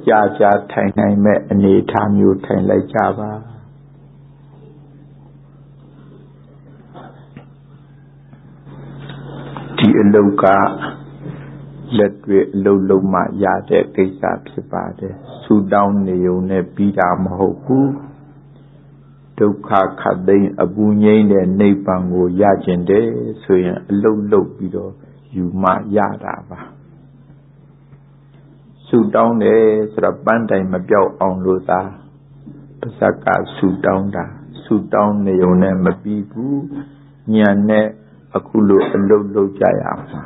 ကြာထိုင်နိုင်မဲ့အနေအထားမျိုးထိုင်လိုက်ကြပါဒီအလုပ်ကလက်တွေ့အလုပ်လုံးမှရတဲ့ကိစ္စဖြစ်ပါတယ်ဆူတောင်းနေုံနဲ့ပြီးတာမဟုတ်ဘူးဒုက္ခခတ်သိမ်းအပူငြိမ်းတဲ့နိဗ္ဗာန်ကိုရကျင်တယ်ဆိုရင်အလုပ်လုပ်ပြီးတော့ယူမှရတာပါဆူတောင်းတယ်ဆိုတော့ပန်းတိုင်မပြောက်အောင်လို့သာပါဇက်ကဆူတောင်းတာဆူတောင်းနေုံနဲ့မပြီးဘူးဉာဏ်နဲ့အခုလိုအလုပ်လုပ်ကြရမှာ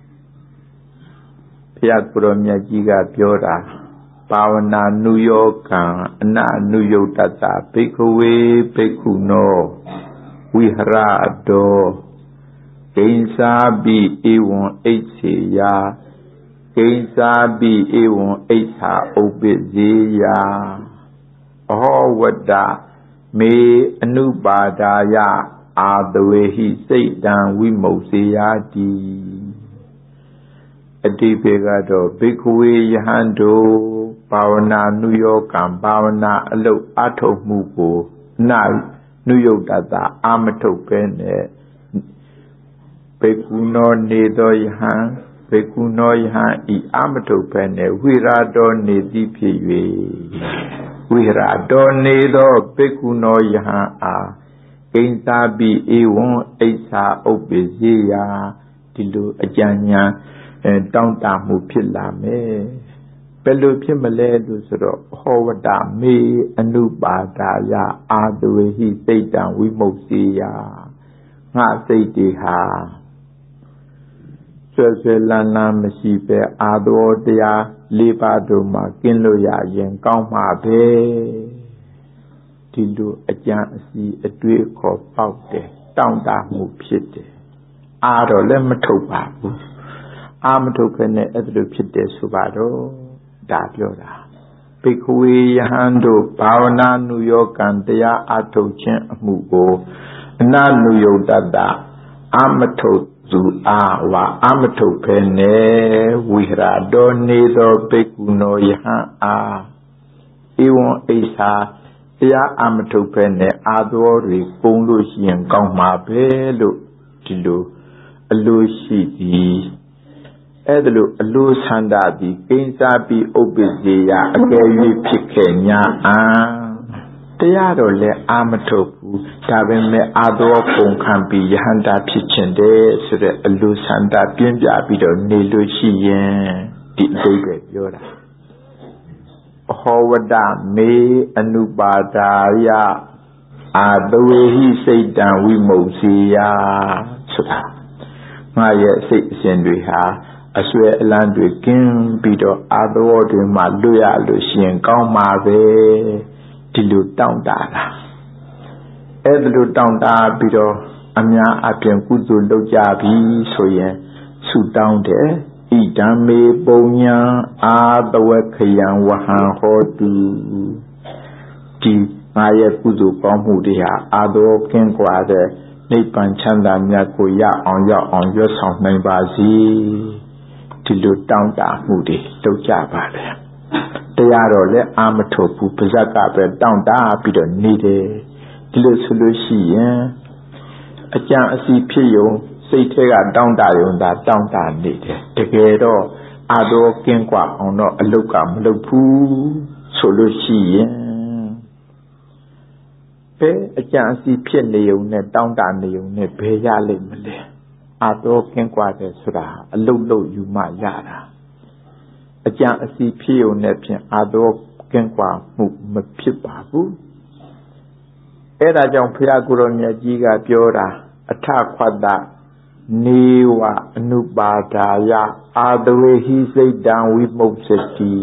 ဘုရားကိုရောမြတ်ကြီးကပြောတာဘာဝနာနုယောကံအနအနုယုတ်တတဘိက္ခဝေဘိက္ခုနောဝိဟရတောဂိဉ္စာပိဧဝံအိတ်စေယဂိဉ္စာပိဧဝံအိဋ္ဌာဥပ္ပဇေယအဟောဝတ္တမေအနုပါဒာယအာတဝေဟိစိတ်တံဝိမုတ်စေယတိအတိပေကတော့ဘိက္ခဝေယဟန်တို့ဘာဝနာနုယောကံဘာဝနာအလုတ်အထုတ်မှုကိုအနနုယုတ်တတအာမထုတ်ပဲနဲ့ဘိက္ခုနောနေသောယဟန်ဘိက္ခုနောယဟန်ဤအာမထုတ်ပဲနဲ့ဝိရာတော်နေသည်ဖြစ်၍ဝိရာတော်နေသောဘိက္ခုနောယဟန်အားဂိဉ္စာပိဧဝံအိဋ္ဌာဥပ္ပဇေယဒီလိုအကြံဉာဏ်တောင်းတမှုဖြစ်လာမယ်ဘယ်လိုဖြစ်မလဲလို့ဆိုတော့ဟောဝတ္တမေအနုပါဒာယအာတဝေဟိစိတ်တံဝိမုတ်စေယငါစိတ်တွေဟာဆွဲဆွဲလန်းလန်းမရှိပဲအာသောတရား၄ပါးတို့မှာကင်းလို့ရရင်ကောင်းမှာပဲဒီလိုအကြံအစီအတွေးခေါ်ပေါက်တယ်တောင်းတမှုဖြစ်တယ်အာတော့လည်းမထုတ်ပါဘူးအာမထုတ်ခဲနဲ့အဲ့လိုဖြစ်တယ်ဆိုပါတော့ဒါပြောတာဘိက္ခဝေယဟန်တို့ဘာဝနာနုယောကံတရားအထုတ်ခြင်းအမှုကိုအနနုယုတ်တတအာမထုတ်သူအာဝါအာမထုတ်ခဲနဲ့ဝိဟရတော်နေသောဘိက္ခုနောယဟန်အားဧဝံအိဋ္ဌာတရားအာမထုတ်ခဲနဲ့အာသောတွေပုံလို့ရှိရင်ကောင်းမှာပဲလို့ဒီလိုအလိုရှိသည်အဲ့ဒါလို့အလိုဆန္ဒသည်ဂိဉ္စာပိဥပ္ပဇေယအကယ်၍ဖြစ်ခဲ့ညာတရားတော်လည်းအာမထုတ်ဘူးဒါပေမဲ့အာသောပုံခံပြီးယဟန္တာဖြစ်ခြင်းတဲ့ဆိုတဲ့အလိုဆန္ဒပြင်းပြပြီးတော့နေလို့ရှိရင်ဒီအဓိပ္ပာယ်ပြောတာအဟောဝတ္တမေအနုပါဒာယအာတဝေဟိစိတ်တံဝိမုတ်စေယဆိုတာငါရဲ့စိတ်အစဉ်တွေဟာအဆွဲအလန်းတွေကင်းပြီးတော့အာသောတွေမှလွတ်ရလို့ရှိရင်ကောင်းမှာပဲဒီလိုတောင်းတတာအဲ့ဒါလိုတောင်းတပြီးတော့အများအပြားကုသိုလ်လုပ်ကြပြီဆိုရင်ဆုတောင်းတယ်ဣဒံမေပုံညာအာတဝခယံဝဟံဟောတုဒီငါရဲ့ကုသိုလ်ကောင်းမှုတွေဟာအာသောကင်းကွာတဲ့နိဗ္ဗာန်ချမ်းသာမြတ်ကိုရောက်အောင်ရွတ်ဆောင်နိုင်ပါစေဒီလိုတောင်းတမှုတွေလုပ်ကြပါလေတရားတော်လည်းအာမထုတ်ဘူးပါဇက်ကပဲတောင်းတပြီးတော့နေတယ်ဒီလိုဆိုလို့ရှိရင်အကြံအစီဖြစ်ယုံစိတ်ထဲကတောင်းတယုံသာတောင်းတနေတယ်တကယ်တော့အာသောကင်းကွာအောင်တော့အလုတ်ကမလုပ်ဘူးဆိုလို့ရှိရင်ဘယ်အကြံအစီဖြစ်နေုံနဲ့တောင်းတနေုံနဲ့ဘယ်ရလိမ့်မလဲအာသောကင်းကွာတယ်ဆိုတာအလုတ်လို့ယူမှရတာအကြံအစီဖြစ်ုံနဲ့ဖြင့်အာသောကင်းကွာမှုမဖြစ်ပါဘူးအဲ့ဒါကြောင့်ဘုရားကိုယ်တော်မြတ်ကြီးကပြောတာအထခွတ္တနေဝအနုပါဒာယအာတဝေဟိစိတ်တံဝိမုတ်စတိ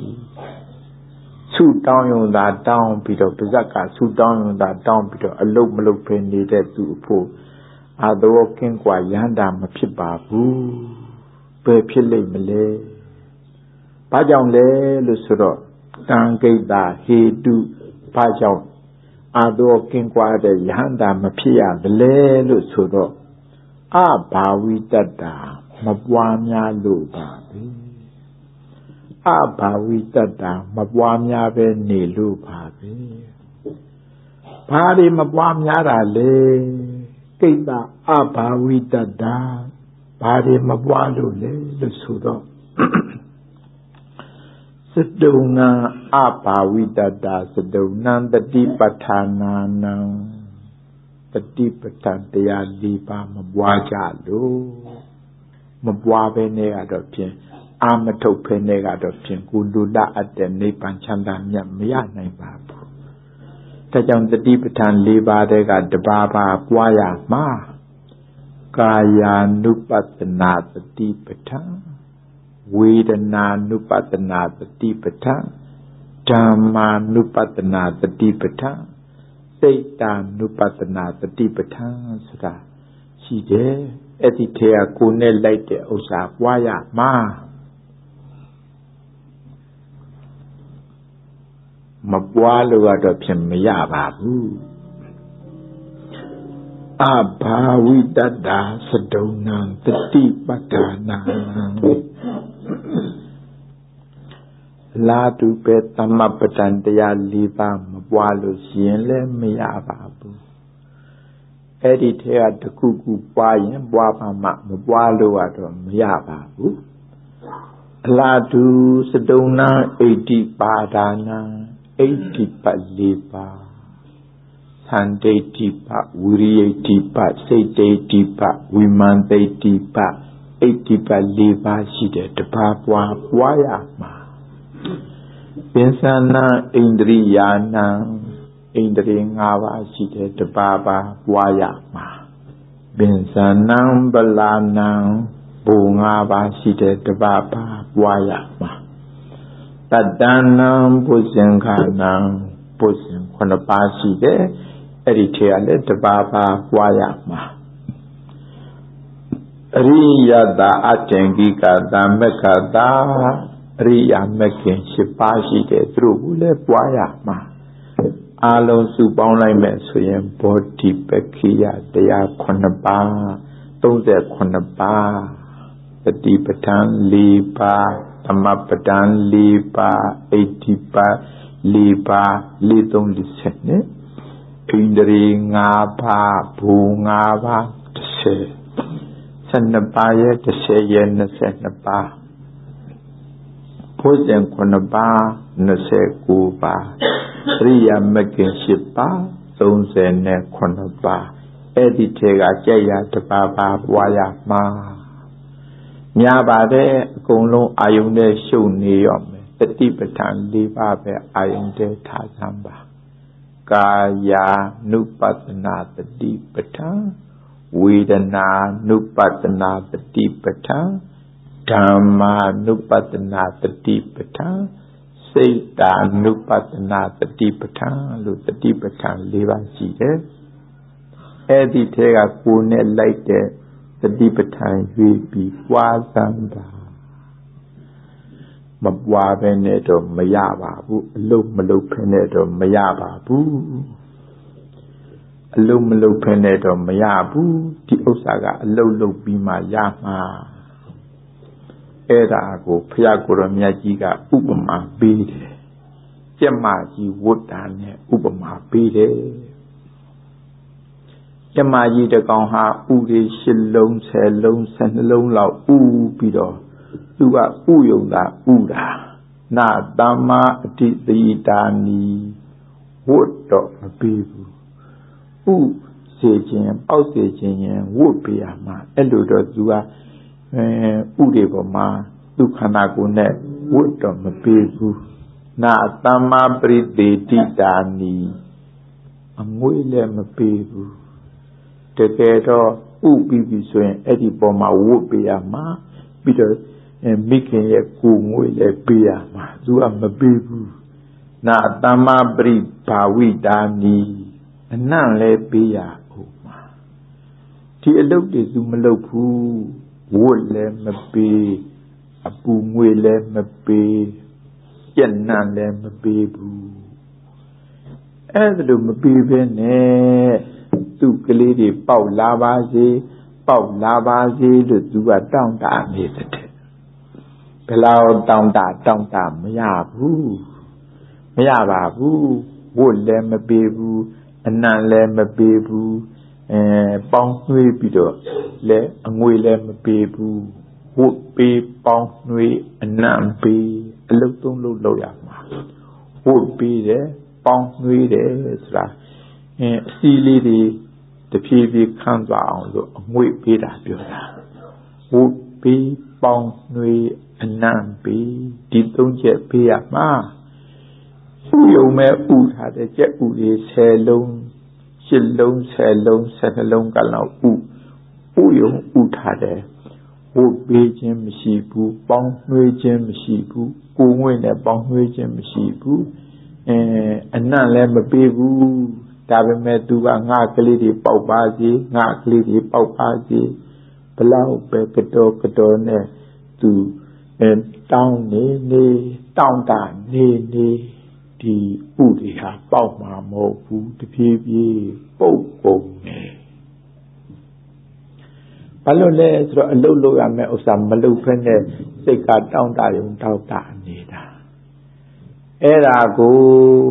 ဆုတောင်းယုံသာတောင်းပြီးတော့ပါဇက်ကဆုတောင်းယုံသာတောင်းပြီးတော့အလုတ်မလုတ်ပဲနေတဲ့သူအဖို့အာသောကင်းကွာရဟန္တာမဖြစ်ပါဘူးဘယ်ဖြစ်လိမ့်မလဲဘာကြောင့်လဲလို့ဆိုတော့တံဂိတဟေတုဘာကြောင့်အာသောကင်းကွာတဲ့ယဟန္တာမဖြစ်ရသလဲလို့ဆိုတော့အဘာဝိတ္တာမပွားများလို့ပါပဲအဘာဝိတ္တမပွားများပဲနေလို့ပါပဲဘာတွေမပွားများတာလဲကိတ္တအဘာဝိတ္တဘာတွေမပွားလို့လဲလို့ဆိုတော့စတုဏံအဘာဝိတ္တစတုဏံတတိပဋ္ဌာနာနံတတိပဋ္ဌာန်တရား၄ပါးမပွားကြလို့မပွားပဲနဲ့ကတော့ဖြင့်အာမထုတ်ဖဲနဲ့ကတော့ဖြင့်ကိုလူလအပ်တဲ့နိဗ္ဗာန်ချမ်းသာမြတ်မရနိုင်ပါဘူးဒါကြောင့်တတိပဋ္ဌာန်၄ပါးတည်းကတပါးပါးပွားရမှာကာယာနုပတနာတတိပဋ္ဌာန်ဝေဒနာနုပတနာတတိပဋ္ဌာန်ဓမ္မာနုပတနာတတိပဋ္ဌာန်စိတ်တ ानु ပတနာတတိပဋ္ဌာန်ဆိုတာရှိတယ်အဲ့ဒီထဲကကိုယ်နဲ့လိုက်တဲ့ဥစ္စာပွားရမှာမပွားလို့တော့ဖြစ်မရပါဘူးအဘာဝိတ္တသဒုံနံတတိပဋ္ဌာနာလာတုပဲသမပဋ္ဌာန်တရား၄ပါးမပွားလို့ရှိရင်လည်းမရပါဘူးအဲ့ဒီထဲကတစ်ခုခုပွားရင်ပွားပါမှမပွားလို့တော့မရပါဘူးအလာတုစတုံနာဣတိပါဒာနာဣတိပတ်၄ပါးသန္တိတိပဝိရိယတိပစိတ်တိတိပဝိမန္တိတိပဣတိပတ်၄ပါးရှိတဲ့တပါးပွားရမှာပင်စနာဣန္ဒြိယာနံဣန္ဒြေ၅ပါးရှိတဲ့တပါးပါပွားရမှာပင်စနံဗလာနံဘူ၅ပါးရှိတဲ့တပါးပါပွားရမှာတတ္တနံပုဇင်္ခနံပုဇင်9ပါးရှိတဲ့အဲ့ဒီထဲကလည်းတပါးပါပွားရမှာအရိယတအတ္တင်ကိကတာမက္ခတာအရိယာမဂ်ခင်7ပါးရှိတဲ့သူတို့ကိုလည်းပွားရမှာအလုံးစုပေါင်းလိုက်မယ်ဆိုရင်ဘောဓိပက္ခိယတရား9ပါး39ပါးတတိပဋ္ဌာန်4ပါးသမပဋ္ဌာန်4ပါးဣတိပတ်4ပါး4340နဲ့ဣန္ဒြေ5ပါးဘူ5ပါး12ပါးရဲ့10ရဲ့22ပါးဘုဇင်9ပါး29ပါးအရိယာမဂ်ခင်7ပါး39ပါးအဲ့ဒီထဲကကြက်ရတပါးပါပွားရမှာများပါတယ်အကုန်လုံးအာယုန်နဲ့ရှုပ်နေရောမယ်တတိပဋ္ဌာန်၄ပါးပဲအာယုန်နဲ့ထားစမ်းပါကာယာနုပတနာတတိပဋ္ဌာန်ဝေဒနာနုပတနာတတိပဋ္ဌာန်ဓမ္မာနုပတနာတတိပဋ္ဌာန်စိတ်တ ानु ပတနာတတိပဋ္ဌာန်လို့တတိပဋ္ဌာန်၄ပါးရှိတယ်အဲ့ဒီထဲကကိုယ်နဲ့လိုက်တဲ့တတိပဋ္ဌာန်ရွေးပြီးပွားစမ်းတာမပွားဘဲနဲ့တော့မရပါဘူးအလုံးမလုံးဖဲနဲ့တော့မရပါဘူးအလုံးမလုံးဖဲနဲ့တော့မရဘူးဒီဥစ္စာကအလုံးလုံးပြီးမှရမှာအဲ့ဒါကိုဘုရားကိုယ်တော်မြတ်ကြီးကဥပမာပေးတယ်ကျက်မကြီးဝတ်တာနဲ့ဥပမာပေးတယ်ကျက်မကြီးတကောင်ဟာဥတွေ10လုံး10လုံး12လုံးလောက်ဥပြီးတော့သူကဥယုံတာဥတာနာတမ္မာအတိတိတာနီဝတ်တော့မပေးဘူးဥစေခြင်းပေါက်စေခြင်းရင်ဝတ်ပေးရမှာအဲ့လိုတော့သူကဥတွေပေါ်မှာသူခန္ဓာကိုယ်နဲ့ဝတ်တော့မပေးဘူးနာတမ္မာပရိသေတိတာနီအငွေလည်းမပေးဘူးတကယ်တော့ဥပြီးပြီဆိုရင်အဲ့ဒီပေါ်မှာဝတ်ပေးရမှာပြီးတော့မိခင်ရဲ့ကိုယ်ငွေလည်းပေးရမှာသူကမပေးဘူးနာတမ္မာပရိဘာဝိတာနီအနံ့လည်းပေးရဦးမှာဒီအလုပ်တွေသူမလုပ်ဘူးဝတ်လည်းမပေးအပူငွေလည်းမပေးကြက်နံလည်းမပေးဘူးအဲ့ဒါလို့မပေးဘဲနဲ့သူ့ကလေးတွေပေါက်လာပါစေလို့သူကတောင်းတနေတဲ့ဘလောက်တောင်းတာမရဘူးမရပါဘူးဝတ်လည်းမပေးဘူးအနံ့လည်းမပေးဘူးပေါင်းနှွေးပြီးတော့လည်းအငွေလည်းမပေးဘူးဝတ်ပေးပေါင်းနှွေးအနံ့ပေးအလုပ်သုံးလုပ်လောက်ရမှာဝတ်ပေးတယ်ပေါင်းနှွေးတယ်ဆိုတာအစီလေးတွေတဖြည်းဖြည်းခန်းသွားအောင်လို့အငွေပေးတာပြောတာဝတ်ပေးပေါင်းနှွေးအနံ့ပေးဒီသုံးချက်ပေးရမှာဥယုံမဲ့ဥထားတဲ့ကြက်ဥတွေ10လုံး8လုံး10လုံး12လုံးကလောက်ဥယုံဥထားတယ်ဝတ်ပေးခြင်းမရှိဘူးပေါင်းနှွေးခြင်းမရှိဘူးကိုငွေနဲ့ပေါင်းနှွေးခြင်းမရှိဘူးအနံ့လည်းမပေးဘူးဒါပေမဲ့သူကငါကလေးတွေပေါက်ပါစေငါကလေးတွေပေါက်ပါစေဘလောက်ပဲကတော့နဲ့သူတောင်းနေတောင်းတာနေဒီဥတွေဟာပေါက်မှာမဟုတ်ဘူးတဖြည်းဖြည်းပုတ်ကုန်နေဘာလို့လဲဆိုတော့အလုတ်လုပ်ရမယ်ဥစ္စာမလုပ်ဖက်နဲ့စိတ်ကတောင်းတရုံတောက်တာနေတာအဲ့ဒါကို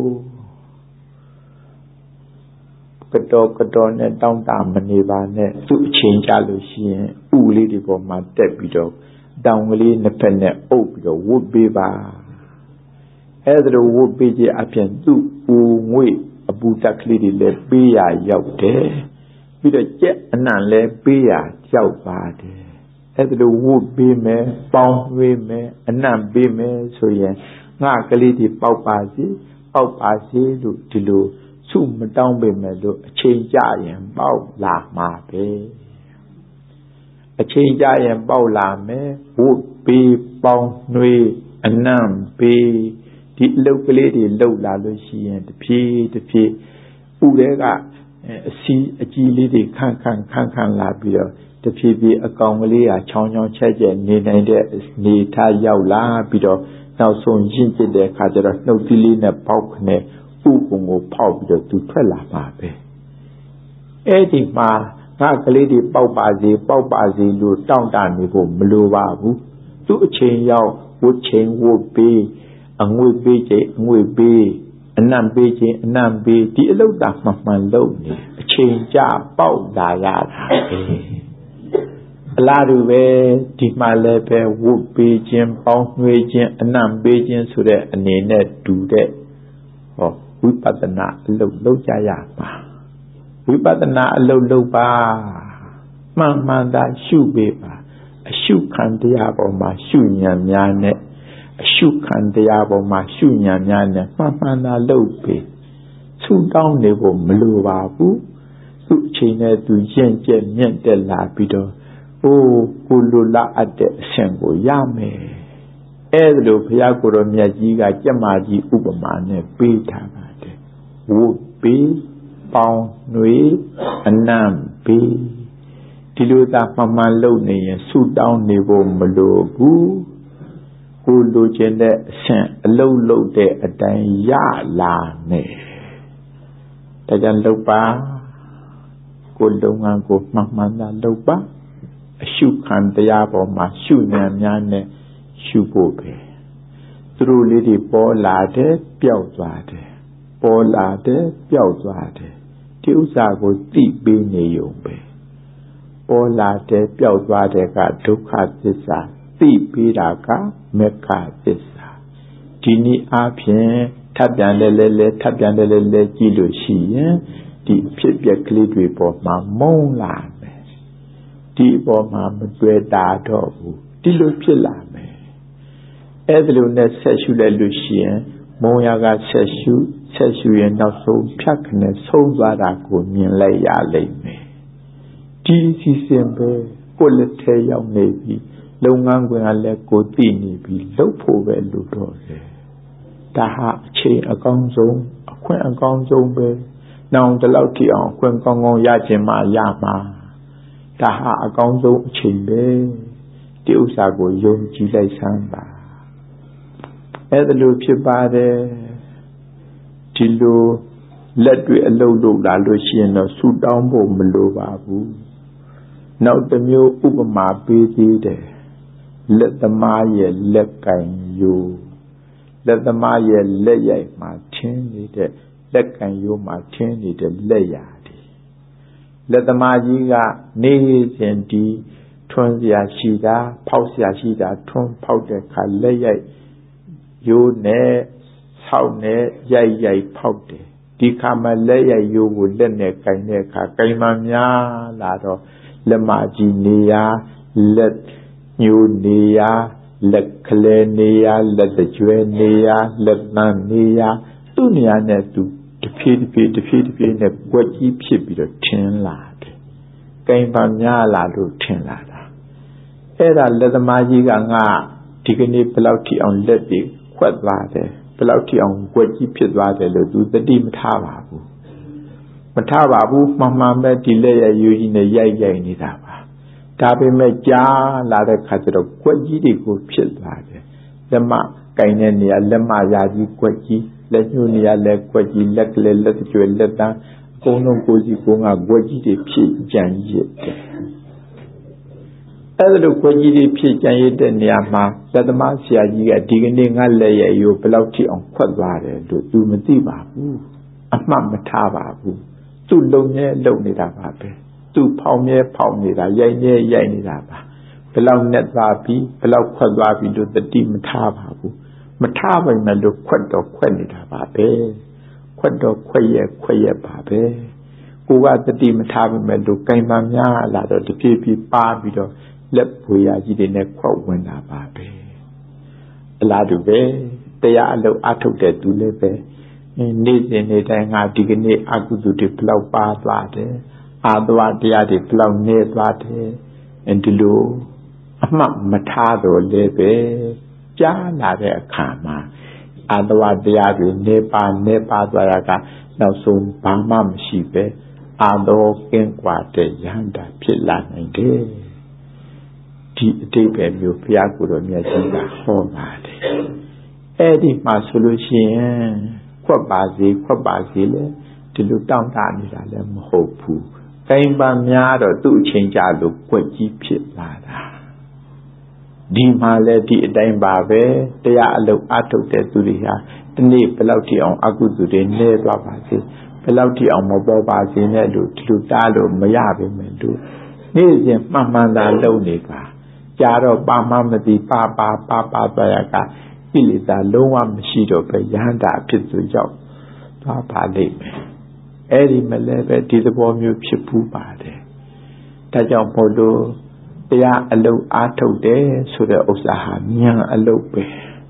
ကတော့နဲ့တောင်းတမနေပါနဲ့သူ့အချိန်ကြလို့ရှိရင်ဥလေးတွေပေါ်မှာတက်ပြီးတော့တောင်ကလေးနှစ်ဖက်နဲ့အုပ်ပြီးတော့ဝတ်ပေးပါအဲ့ဒါလိုဝတ်ပေးခြင်းအပြင်သူ့ဦးငွေအပူတက်ကလေးတွေလည်းပေးရရောက်တယ်ပြီးတော့ကြက်အနံ့လည်းပေးရရောက်ပါတယ်အဲ့ဒါလိုဝတ်ပေးမယ်ပေါင်းနှွေးမယ်အနံ့ပေးမယ်ဆိုရင်ငါကလေးတွေပေါက်ပါစေလို့ဒီလိုစုမတောင်းပေမဲ့လို့အချိန်ကြရင်ပေါက်လာမှာပဲအချိန်ကြရင်ပေါက်လာမယ်ဝတ်ပေးပေါင်းနှွေးအနံ့ပေးဒီအလုပ်ကလေးတွေလှုပ်လာလို့ရှိရင်တဖြည်းဥတွေကအစီအကြီးလေးတွေခန့်လာပြီးတော့တဖြည်းအကောင်ကလေးကချောင်းချက်နေနိုင်တဲ့နေထားရောက်လာပြီးတော့နောက်ဆုံးရင့်ကျက်တဲ့အခါကျတော့နှုတ်သီးလေးနဲ့ပေါက်ခနဲ့ဥပုံကိုဖောက်ပြီးတော့သူထွက်လာမှာပဲအဲ့ဒီမှာငါကလေးတွေပေါက်ပါစေလို့တောင်းတနေဖို့မလိုပါဘူးသူ့အချိန်ရောက်ဝတ်ချိန်ဝတ်ပေးအငွေပေးခြင်းအငွေပေးအနံ့ပေးခြင်းအနံ့ပေးဒီအလုပ်တာမှန်လုပ်နေအချိန်ကြပေါက်လာရတာပဲအလားတူပဲဒီမှာလည်းပဲဝတ်ပေးခြင်းပေါင်းနှွေးခြင်းအနံ့ပေးခြင်းဆိုတဲ့အနေနဲ့တူတဲ့ဝိပဿနာအလုပ်လုပ်ကြရပါဝိပဿနာအလုပ်လုပ်ပါမှန်သာရှုပေးပါအရှုခံတရားပေါ်မှာရှုဉာဏ်များနဲ့အရှုခံတရားပေါ်မှာရှုဉာဏ်များနဲ့မှန်သာလုပ်ပေးဆုတောင်းနေဖို့မလိုပါဘူးသူ့အချိန်နဲ့သူရင့်ကျက်မြင့်တက်လာပြီးတော့ကိုလိုလားအပ်တဲ့အရှင်ကိုရမယ်အဲ့ဒါလိုဘုရားကိုယ်တော်မြတ်ကြီးကကျမကြီးဥပမာနဲ့ပေးထားပါတယ်ဝတ်ပေးပေါင်းနှွေးအနံ့ပေးဒီလိုသာမှန်လုပ်နေရင်ဆုတောင်းနေဖို့မလိုဘူးကိုလိုချင်တဲ့အရှင်အလုံးလုံးတဲ့အတိုင်းရလာမယ်ဒါကြောင့်လုပ်ပါကိုလုပ်ငန်းကိုမှန်သာလုပ်ပါအရှုခံတရားပေါ်မှာရှုဉာဏ်များနဲ့ရှုဖို့ပဲသူတို့လေးတွေပေါ်လာတယ်ပျောက်သွားတယ်ပေါ်လာတယ်ပျောက်သွားတယ်ဒီဥစ္စာကိုသိပေးနေုံပဲပေါ်လာတယ်ပျောက်သွားတယ်ကဒုက္ခသစ္စာသိပေးတာကမေက္ခသစ္စာဒီနည်းအားဖြင့်ထပ်ပြန်လဲကြည့်လို့ရှိရင်ဒီဖြစ်ပျက်ကလေးတွေပေါ်မှာမုန်းလာမယ်ဒီပေါ်မှာမတွေ့တာတော့ဘူးဒီလိုဖြစ်လာမယ်အဲ့ဒီလိုနဲ့ဆက်ရှုလိုက်လို့ရှိရင်မုန်းရကဆက်ရှုရင်နောက်ဆုံးဖြတ်ခနဲ့ဆုံးသွားတာကိုမြင်လိုက်ရလိမ့်မယ်ဒီစီစဉ်ပဲကိုယ်လက်ထဲရောက်နေပြီလုပ်ငန်းခွင်ကလည်းကိုသိနေပြီလုပ်ဖို့ပဲလိုတော့တယ်ဒါဟာအချိန်အကောင်းဆုံးအခွင့်အကောင်းဆုံးပဲနောင်တလောက်ကြည့်အောင်အခွင့်ကောင်းရခြင်းမှရမှာဒါဟာအကောင်းဆုံးအချိန်ပဲဒီဥစ္စာကိုယုံကြည်လိုက်စမ်းပါအဲ့ဒါလိုဖြစ်ပါတယ်ဒီလိုလက်တွေအလုံးလုံးလာလို့ရှိရင်တော့ဆူတောင်းဖို့မလိုပါဘူးနောက်တစ်မျိုးဥပမာပေးသေးတယ် let the Maya let can you. Let the Maya lay Martin, let can you Martin, the layadi. Let the Maya knees and D, Tronzia Shida, Pausia Shida, Tron powder, Kalay, you ne, Saune, Yay powder. Dikama laya you would let ne kaineka, Kaimamia, Lado, Lemaginia, let you near. Let Kalenia, let the Juenia, let Nania, Dunia net to defeat the what ye be the 10 lad. Game Bamia ladu 10 lada. Era let the Magiga, Tigani Pelauti on let the quad lade, Pelauti on what ye pit lade, do the dim Matababu. Matababu, Mamma met delay using a yay nidaba. Tabi me ja la de kajero kwaji di ko phit la de lema kain ne ne ya lema ya ji kwaji le nyu ne ya le kwaji let le let jwe let ta akou long ko ji ko nga kwaji de phit jan yi deအဲ့လိုkwaji de phit jan yi de ne ya ma Pathama sia ji ga di kane nga le ye yo ဘယ်လောက်ထိ အောင် ခွက်သွားတယ်လို့ သူ မသိပါဘူး အမှတ် မထားပါဘူး သူ လုံမြဲ လုံနေတာပါပဲ သူဖောင်းမြဲဖောင်းနေတာရိုက်မြဲရိုက်နေတာပါဘယ်လောက်နဲ့သွားပြီးဘယ်လောက်ခွက်သွားပြီးလို့တတိမထားပါဘူးမထားပါနဲ့လို့ခွက်တော့ခွက်နေတာပါပဲခွက်တော့ခွက်ရဲ့ပါပဲကိုကတတိမထားပါနဲ့လို့ကင်မများလာတော့တဖြည်းဖြည်းပါပြီးတော့လက်ပွေရကြီးတွေနဲ့ခွက်ဝင်တာပါပဲအလားတူပဲတရားအလုပ်အထုတ်တဲ့သူလည်းပဲနေ့စဉ်နေ့တိုင်းငါဒီကနေ့အကုသိုလ်တွေဘယ်လောက်ပါသွားတယ်အာသဝတရားတွေဘယ်လောက်နေသွားတယ်ဒီလိုအမှတ်မထားတော့လည်းပဲကြားလာတဲ့အခါမှာအာသဝတရားတွေနေပါသွားရကနောက်ဆုံးဘာမှမရှိပဲအာသောကင်းကွာတဲ့ယန္တာဖြစ်လာနိုင်တယ်ဒီအတိတ်ပဲမျိုးဘုရားကိုယ်တော်မြတ်ကြီးကဟောပါတယ်အဲ့ဒီမှာဆိုလို့ရှိရင်ခွက်ပါစေလေဒီလိုတောင်းတနေတာလည်းမဟုတ်ဘူးကိန်းပန်းများတော့သူ့အချိန်ကြာလို့ကွက်ကြီးဖြစ်လာတာဒီမှာလည်းဒီအတိုင်းပါပဲတရားအလုပ်အထုတ်တဲ့သူတွေဟာဒီနေ့ဘယ်လောက်ထိအောင်အကုသိုလ်တွေနေသွားပါစေဘယ်လောက်ထိအောင်မပေါ်ပါစေနဲ့လို့ဒီလိုတားလို့မရပါမယ်လို့နေ့စဉ်မှန်သာလုပ်နေပါကြာတော့ပါမမသိပါသွားရကကိလေသာလုံးဝမရှိတော့ပဲယန္တာဖြစ်သူရောက်သွားပါလိမ့်မယ်အဲ့ဒီမလဲပဲဒီသဘောမျိုးဖြစ်ဖူးပါတယ်ဒါကြောင့်မို့လို့တရားအလုပ်အားထုတ်တယ်ဆိုတဲ့ဥစ္စာဟာဉာဏ်အလုပ်ပဲ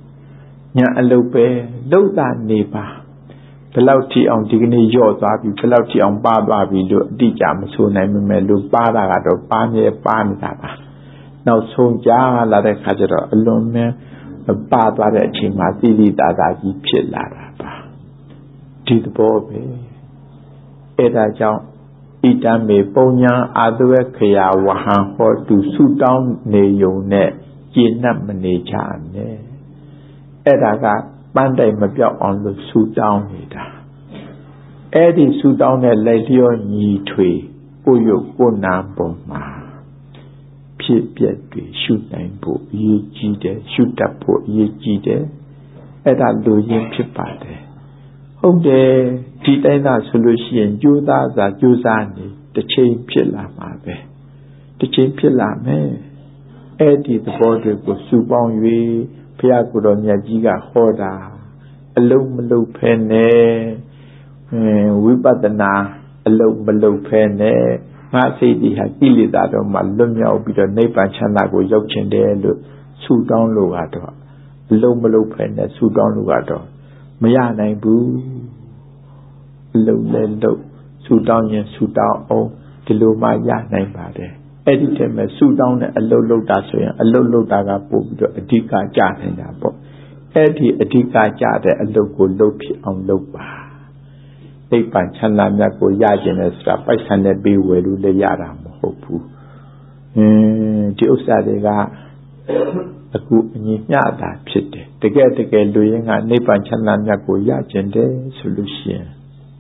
လုပ်တာနေပါဘယ်လောက်ထိအောင်ဒီကနေ့ယော့သွားပြီဘယ်လောက်ထိအောင်ပါသွားပြီလို့အတိအကျမဆိုနိုင်မမဲ့လို့ပါတာကတော့ပါနေတာပါနောက်ဆုံးကြားလာတဲ့ခါကျတော့အလွန်မဲ့ပါသွားတဲ့အချိန်မှာသီလသာသာကြီးဖြစ်လာတာပါဒီသဘောပဲအဲ့ဒါကြောင့်ဣတံမေပုံညာအာသဝေခယဝဟံဟောတုဆုတောင်းနေုံနဲ့ကျေနပ်မနေကြနဲ့အဲ့ဒါကပန်းတိုင်မပြောက်အောင်လို့ဆုတောင်းနေတာအဲ့ဒီဆုတောင်းတဲ့လက်လျောညီထွေကိုရုပ်ကိုနာပုံမှာဖြစ်ပျက်တွေရှုနိုင်ဖို့အရေးကြီးတယ်ရှုတတ်ဖို့အရေးကြီးတယ်အဲ့ဒါလိုရင်းဖြစ်ပါတယ်ဟုတ်တယ်ဒီတိုင်းသာဆိုလို့ရှိရင်ကြိုးစားနေတစ်ချိန်ဖြစ်လာမှာပဲတစ်ချိန်ဖြစ်လာမယ်အဲ့ဒီသဘောတွေကိုစုပေါင်း၍ဘုရားကိုယ်တော်မြတ်ကြီးကဟောတာအလုံးမလုံးဖဲနဲ့ဝိပဿနာအလုံးမလုံးဖဲနဲ့ငါစိတ်ဒီဟာကိလေသာတော့မှလွတ်မြောက်ပြီးတော့နိဗ္ဗာန်ချမ်းသာကိုရောက်ချင်တယ်လို့ဆုတောင်းလို့ကတော့အလုံးမလုံးဖဲနဲ့ဆုတောင်းလို့ကတော့မရနိုင်ဘူးလုံလဲလုံဆူတောင်းရင်ဆူတောင်းအောင်ဒီလိုမှရနိုင်ပါတယ်အဲ့ဒီတည်းမှာဆူတောင်းတဲ့အလုတ်လုတ်တာဆိုရင်အလုတ်လုတ်တာကပို့ပြီးတော့အဓိကကြနေတာပေါ့အဲ့ဒီအဓိကကြတဲ့အလုတ်ကိုလုပ်ဖြစ်အောင်လုပ်ပါနိဗ္ဗာန်ချမ်းသာမြတ်ကိုရခြင်းနဲ့ဆိုတာပိုက်ဆံနဲ့ပေးဝယ်လို့လည်းရတာမဟုတ်ဘူးဒီဥစ္စာတွေကအခုအညီမျှတာဖြစ်တယ်တကယ်လူရင်းကနိဗ္ဗာန်ချမ်းသာမြတ်ကိုရခြင်းတယ်ဆိုလို့ရှိရင်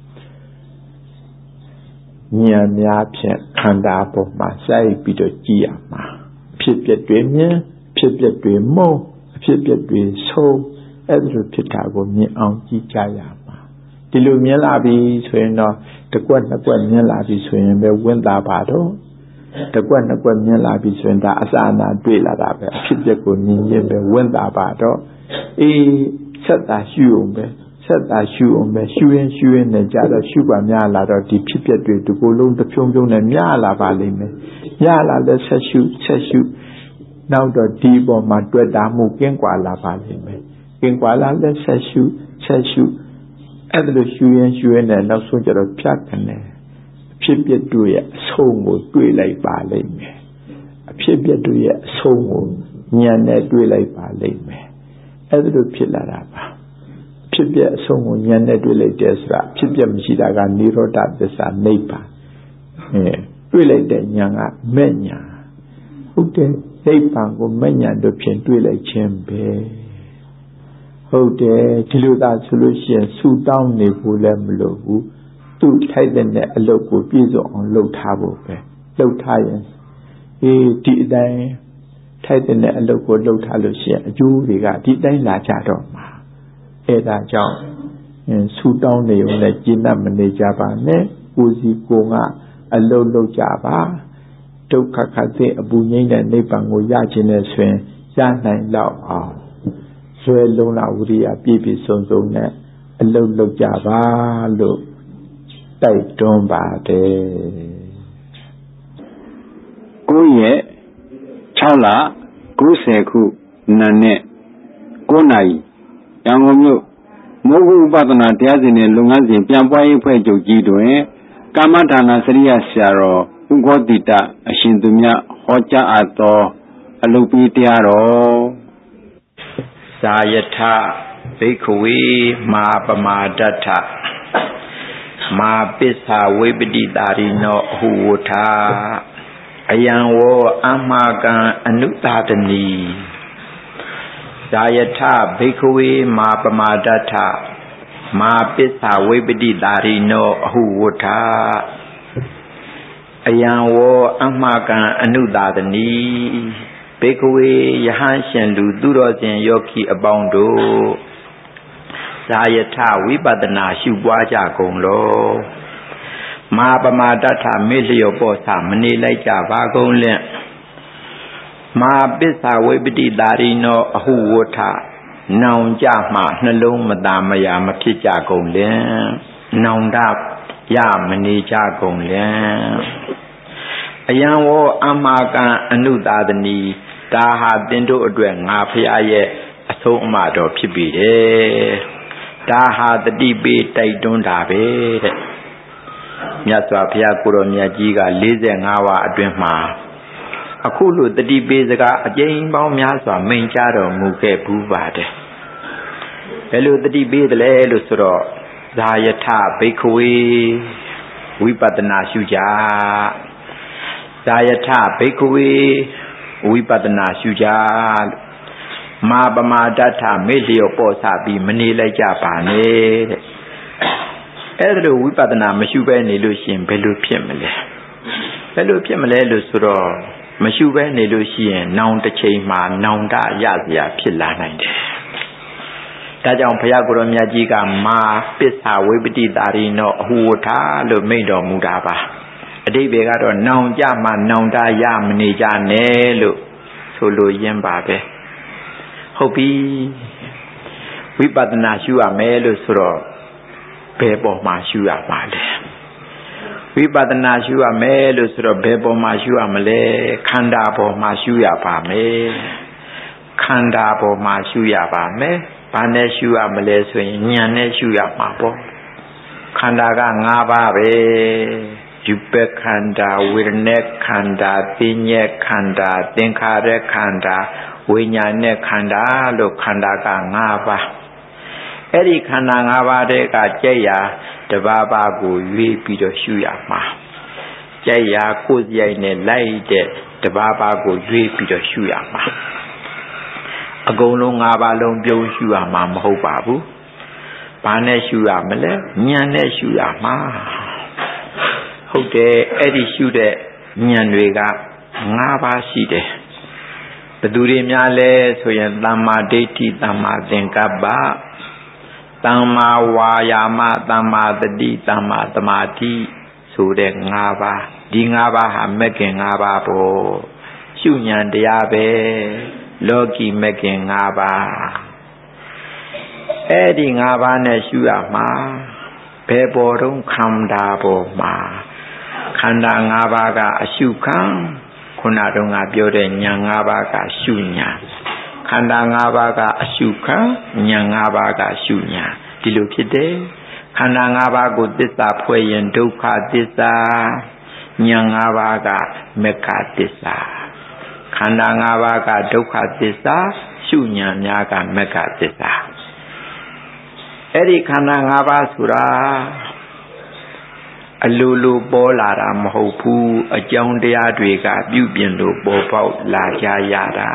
ဉာဏ်များဖြင့်ခန္ဓာပေါ်မှာစိုက်ပြီးတော့ကြည့်ရမှာဖြစ်ပျက်တွေမြင်ဖြစ်ပျက်တွေမုံအဖြစ်ပျက်တွေဆုံးအဲ့ဒါလိုဖြစ်တာကိုမြင်အောင်ကြည့်ကြရမှာဒီလိုမြင်လာပြီဆိုရင်တော့တစ်ကွက်နှစ်ကွက်မြင်လာပြီဆိုရင်ပဲဝင်တာပါတော့တစ်ကွက်နှစ်ကွက်မြင်လာပြီဆိုရင်ဒါအစအနာတွေ့လာတာပဲအဖြစ်ပျက်ကိုမြင်ရင်ပဲဝင်တာပါတော့အေးဆက်တာရှုအောင်ပဲဆက်တာရှုအောင်ပဲရှုရင်နဲ့ကြတော့ရှုပါများလာတော့ဒီဖြစ်ပျက်တွေဒီကိုယ်လုံးတစ်ဖြုံဖြုံနဲ့များလာပါလိမ့်မယ်များလာလဲဆက်ရှုနောက်တော့ဒီပေါ်မှာတွေ့တာမှုကင်းကွာလာပါလိမ့်မယ်ကင်းကွာလာလဲဆက်ရှုအဲ့ဒါလိုရှုရင်နဲ့နောက်ဆုံးကျတော့ဖြတ်ကနေဖြစ်ပျက်တို့ရဲ့အဆုံးကိုတွေ့လိုက်ပါလိမ့်မယ်အဖြစ်ပျက်တို့ရဲ့အဆုံးကိုဉာဏ်နဲ့တွေ့လိုက်ပါလိမ့်မယ်အဲ့ဒါလိုဖြစ်လာတာပါဖြစ်ပျက်အဆုံးကိုဉာဏ်နဲ့တွေ့လိုက်တယ်ဆိုတာဖြစ်ပျက်မရှိတာကနိရောဓသစ္စာနိဗ္ဗာန်တွေ့လိုက်တဲ့ဉာဏ်ကမဲ့ဉာဏ်ဟုတ်တယ်နိဗ္ဗာန်ကိုမဲ့ဉာဏ်တို့ဖြင့်တွေ့လိုက်ခြင်းပဲဟုတ်တယ်ဒီလိုသာဆိုလို့ရှိရင်ဆူတောင်းနေဖို့လည်းမလိုဘူးသူ့ထိုက်တဲ့အလုပ်ကိုပြည့်စုံအောင်လုပ်ထားဖို့ပဲလုပ်ထားရင်ဒီအတိုင်းထိုက်တဲ့အလုပ်ကိုလုပ်ထားလို့ရှိရင်အကျိုးတွေကဒီတိုင်းလာကြတော့မှာအဲ့ဒါကြောင့်ဆူတောင်းနေုံနဲ့ကျင့်တတ်မနေကြပါနဲ့ကိုယ်စီကိုယ်ကအလုပ်လုပ်ကြပါဒုက္ခခတ်တဲ့အပူငြိမ့်တဲ့နိဗ္ဗာန်ကိုရခြင်းနဲ့ဆိုရင်ရနိုင်လောက်အောင်ဆွဲလုံးလာဝိရိယပြည့်ပြည့်စုံစုံနဲ့အလုပ်လုပ်ကြပါလို့တိုက်တွန်းပါတယ် 9ရက်6လ90ခုနံနဲ့9နာရီရန်ကုန်မြို့မိုးကုဥပဒနာတရားစဉ်နဲ့လုပ်ငန်းစဉ်ပြန်ပွားရေးဖွဲ့ချုပ်ကြီးတွင်ကာမဌာနစရိယဆရာတော်ဥက္ကောတိတအရှင်သူမြတ်ဟောကြားအပ်သောအလုပ်ပေးတရားတော်သာယထဘိက္ခဝေမာပမာဒဋ္ဌမာပစ္ဆာဝိပတိတာရိနောအဟုဝဋ္ဌအယံဝောအမကံအနုတာတနီသာယထဘိက္ခဝေမာပမာဒဋ္ဌမာပစ္ဆာဝိပတိတာရိနောအဟုဝဋ္ဌအယံဝောအမကံအနုတာတနီဘေကဝေယဟန်ရှင်လူသူတော်စင်ယောဂီအပေါင်းတို့ဇာယထဝိပဿနာရှုပွားကြကုန်လောမာပမာဒဋ္ဌမေလျောပောသမနေလိုက်ကြပါကုန်လင့်မာပစ္ဆာဝိပတိတာရိနောအဟုဝဋ္ဌနောင်ကြမှနှလုံးမသာမယာမဖြစ်ကြကုန်လင့်နောင်တရမနေကြကုန်လင့်အယံဝောအမကံအနုတာသနီဒါဟာသင်တို့အတွက်ငါဖရာရဲ့အဆုံးအမတော်ဖြစ်ပြီတဲ့ဒါဟာတတိပိတိုက်တွန်းတာပဲတဲ့မြတ်စွာဘုရားကိုရောမြတ်ကြီးက45ဝါအတွင်းမှာအခုလိုတတိပိစကားအကျဉ်းပေါင်းများစွာမိန့်ကြားတော်မူခဲ့ဘူးပါတယ်ဘယ်လိုတတိပိတယ်လဲလို့ဆိုတော့ဇာယထဘိက္ခဝေဝိပဿနာရှုကြဇာယထဘိက္ခဝေဝိပဿနာရှုကြမာပမာဒဋ္ဌမေလျောပောစပြီးမနေလိုက်ကြပါနဲ့တဲ့အဲ့ဒါလိုဝိပဿနာမရှုဘဲနေလို့ရှိရင်ဘယ်လိုဖြစ်မလဲဘယ်လိုဖြစ်မလဲလို့ဆိုတော့မရှုဘဲနေလို့ရှိရင်နောင်တစ်ချိန်မှာနောင်တရစရာဖြစ်လာနိုင်တယ်ဒါကြောင့်ဘုရားကိုရောမြတ်ကြီးကမာပစ္ဆာဝိပတိတာရိနောအဟုဝဋ္ဌလို့မိန့်တော်မူတာပါအဓိပ္ပာယ်ကတော့နောင်ကြမှာနောင်တရမနေကြနဲ့လို့ဆိုလိုရင်းပါပဲဟုတ်ပြီဝိပဿနာရှုရမယ်လို့ဆိုတော့ဘယ်ပေါ်မှာရှုရမှာလဲဝိပဿနာရှုရမယ်လို့ဆိုတော့ဘယ်ပေါ်မှာရှုရမလဲခန္ဓာပေါ်မှာရှုရပါမယ်ခန္ဓာပေါ်မှာရှုရပါမယ်ဘာနဲ့ရှုရမလဲဆိုရင်ဉာဏ်နဲ့ရှုရမှာပေါ့ခန္ဓာက5ပါးပဲယူပခန္ဓာဝေဒနာခန္ဓာသိဉ္ဇခန္ဓာသင်္ခါရခန္ဓာဝိညာဉ်နဲ့ခန္ဓာလို့ခန္ဓာက5ပါးအဲ့ဒီခန္ဓာ5ပါးတဲ့ကကြက်ရာတပါးပါးကိုရွေးပြီးတော့ရှုရမှာကြက်ရာကိုယ်ရိုက်နဲ့လိုက်တဲ့တပါးပါးကိုရွေးပြီးတော့ရှုရမှာအကုန်လုံး5ပါးလုံးပြုံးရှုရမှာမဟုတ်ပါဘူးဘာနဲ့ရှုရမလဲဉာဏ်နဲ့ရှုရမှာဟုတ်တယ်အဲ့ဒီရှုတဲ့ဉာဏ်တွေက5ပါးရှိတယ် Bedurnya le soyan tamma deti tamma zengkaba tamma wayama tamma tadi tamma tamati sure ngaba di ngaba ha mekin ngaba bo syunyanတရားပဲလောကီမက်ကင်၅ပါးအဲ့ဒီ၅ပါးနဲ့ရှုရမှာဘယ်ပေါ်တုံးခန္ဓာပေါ်မှာခန္ဓာ၅ပါးကအရှုခံခုနတုန်းကပြောတဲ့ဉာဏ်၅ပါးကရှုဉာဏ်ခန္ဓာ၅ပါးကအရှုခံဉာဏ်၅ပါးကရှုဉာဏ်ဒီလိုဖြစ်တယ်ခန္ဓာ၅ပါးကိုသစ္စာဖွဲ့ရင်ဒုက္ခသစ္စာဉာဏ်၅ပါးကမက္ခသစ္စာခန္ဓာ၅ပါးကဒုက္ခသစ္စာရှုဉာဏ်များကမက္ခသစ္စာအဲ့ဒီခန္ဓာ၅ပါးဆိုတာအလိုလိုပေါ်လာတာမဟုတ်ဘူးအကြောင်းတရားတွေကပြုပြင်လို့ပေါ်ပေါက်လာကြရတာ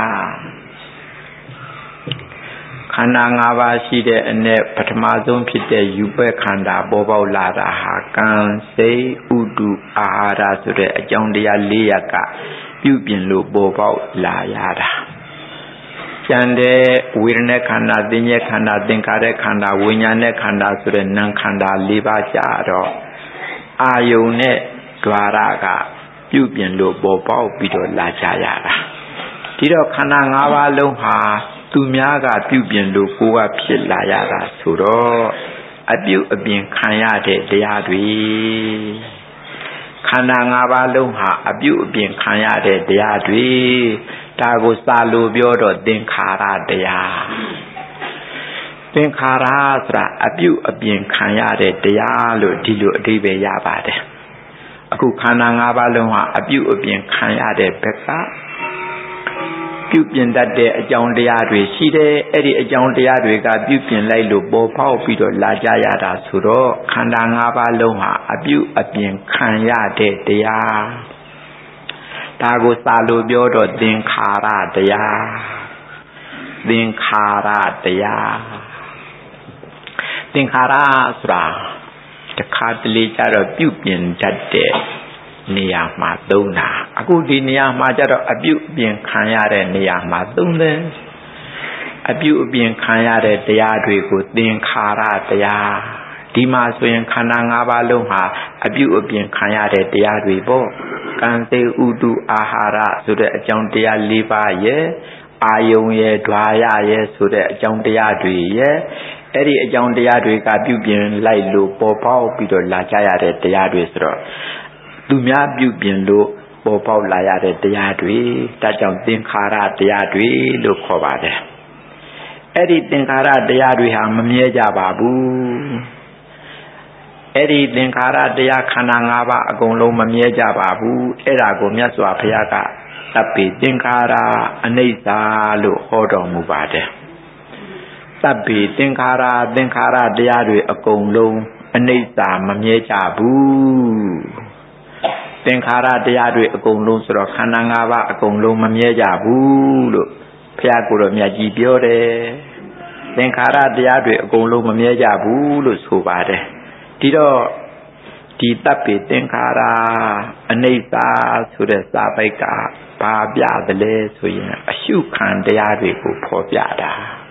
ခန္ဓာ၅ပါးရှိတဲ့အ내ပထမဆုံးဖြစ်တဲ့ယူပခန္ဓာပေါ်ပေါက်လာတာဟာကံစိတ်ဥတုအာဟာရဆိုတဲ့အကြောင်းတရား၄ရပ်ကပြုပြင်လို့ပေါ်ပေါက်လာရတာကျန်တဲ့ဝေဒနာခန္ဓာသင်္ညေခန္ဓာသင်္ခါရခန္ဓာဝိညာဉ်နဲ့ခန္ဓာဆိုတဲ့နာမ်ခန္ဓာ၄ပါးကြတော့အာယုန်နဲ့ဓာရကပြုပြင်လို့ပေါ်ပေါက်ပြီးတော့လာကြရတာဒီတော့ခန္ဓာ၅ပါးလုံးဟာသူများကပြုပြင်လို့ကိုယ်ကဖြစ်လာရတာဆိုတော့အပြုအပြင်ခံရတဲ့တရားတွေခန္ဓာ၅ပါးလုံးဟာအပြုအပြင်ခံရတဲ့တရားတွေဒါကိုစာလို့ပြောတော့သင်္ခါရတရားသင်္ခါရဆိုတာအပြုအပြင်ခံရတဲ့တရားလို့ဒီလိုအဓိပ္ပာယ်ရပါတယ်အခုခန္ဓာ၅ပါးလုံးဟာအပြုအပြင်ခံရတဲ့ဘက်ကပြုပြင်တတ်တဲ့အကြောင်းတရားတွေရှိတယ်အဲ့ဒီအကြောင်းတရားတွေကပြုပြင်လိုက်လို့ပေါ်ပေါက်ပြီးတော့လာကြရတာဆိုတော့ခန္ဓာ၅ပါးလုံးဟာအပြုအပြင်ခံရတဲ့တရားဒါကိုစာလို့ပြောတော့သင်္ခါရတရားသင်္ခါရတရားသင်္ခါရဆိုတာတခါတလေကျတော့ပြုပြင်တတ်တဲ့နေရာမှာသုံးတာအခုဒီနေရာမှာကျတော့အပြုအပြင်ခံရတဲ့နေရာမှာသုံးတယ်အပြုအပြင်ခံရတဲ့တရားတွေကိုသင်္ခါရတရားဒီမှာဆိုရင်ခန္ဓာ၅ပါးလုံးဟာအပြုအပြင်ခံရတဲ့တရားတွေပေါ့ကံစေဥတုအာဟာရဆိုတဲ့အကြောင်းတရား၄ပါးရဲ့အာယုံရဲ့ဓာရရဲ့ဆိုတဲ့အကြောင်းတရားတွေရဲ့အဲ့ဒီအကြောင်းတရားတွေကပြုပြင်လိုက်လို့ပေါ်ပေါက်ပြီးတော့လာကြရတဲ့တရားတွေဆိုတော့သူများပြုပြင်လို့ပေါ်ပေါက်လာရတဲ့တရားတွေဒါကြောင့်သင်္ခါရတရားတွေလို့ခေါ်ပါတယ်အဲ့ဒီသင်္ခါရတရားတွေဟာမမြဲကြပါဘူးအဲ့ဒီသင်္ခါရတရားခန္ဓာ၅ပါးအကုန်လုံးမမြဲကြပါဘူးအဲ့ဒါကိုမြတ်စွာဘုရားကသဗ္ဗေသင်္ခါရအနိစ္စလို့ဟောတော်မူပါတယ်သဗ္ဗေသင်္ခါရတရားတွေအကုန်လုံးအနိစ္စမမြဲကြဘူးသင်္ခါရတရားတွေအကုန်လုံးဆိုတော့ခန္ဓာ၅ပါးအကုန်လုံးမမြဲကြဘူးလို့ဘုရားကိုယ်တော်မြတ်ကြီးပြောတယ်သင်္ခါရတရားတွေအကုန်လုံးမမြဲကြဘူးလို့ဆိုပါတယ်ဒီတော့ဒီသဗ္ဗေသင်္ခါရအနိစ္စဆိုတဲ့စာပိုက်ကဘာပြသလဲဆိုရင်အရှုခံတရားတွေကိုဖော်ပြတာ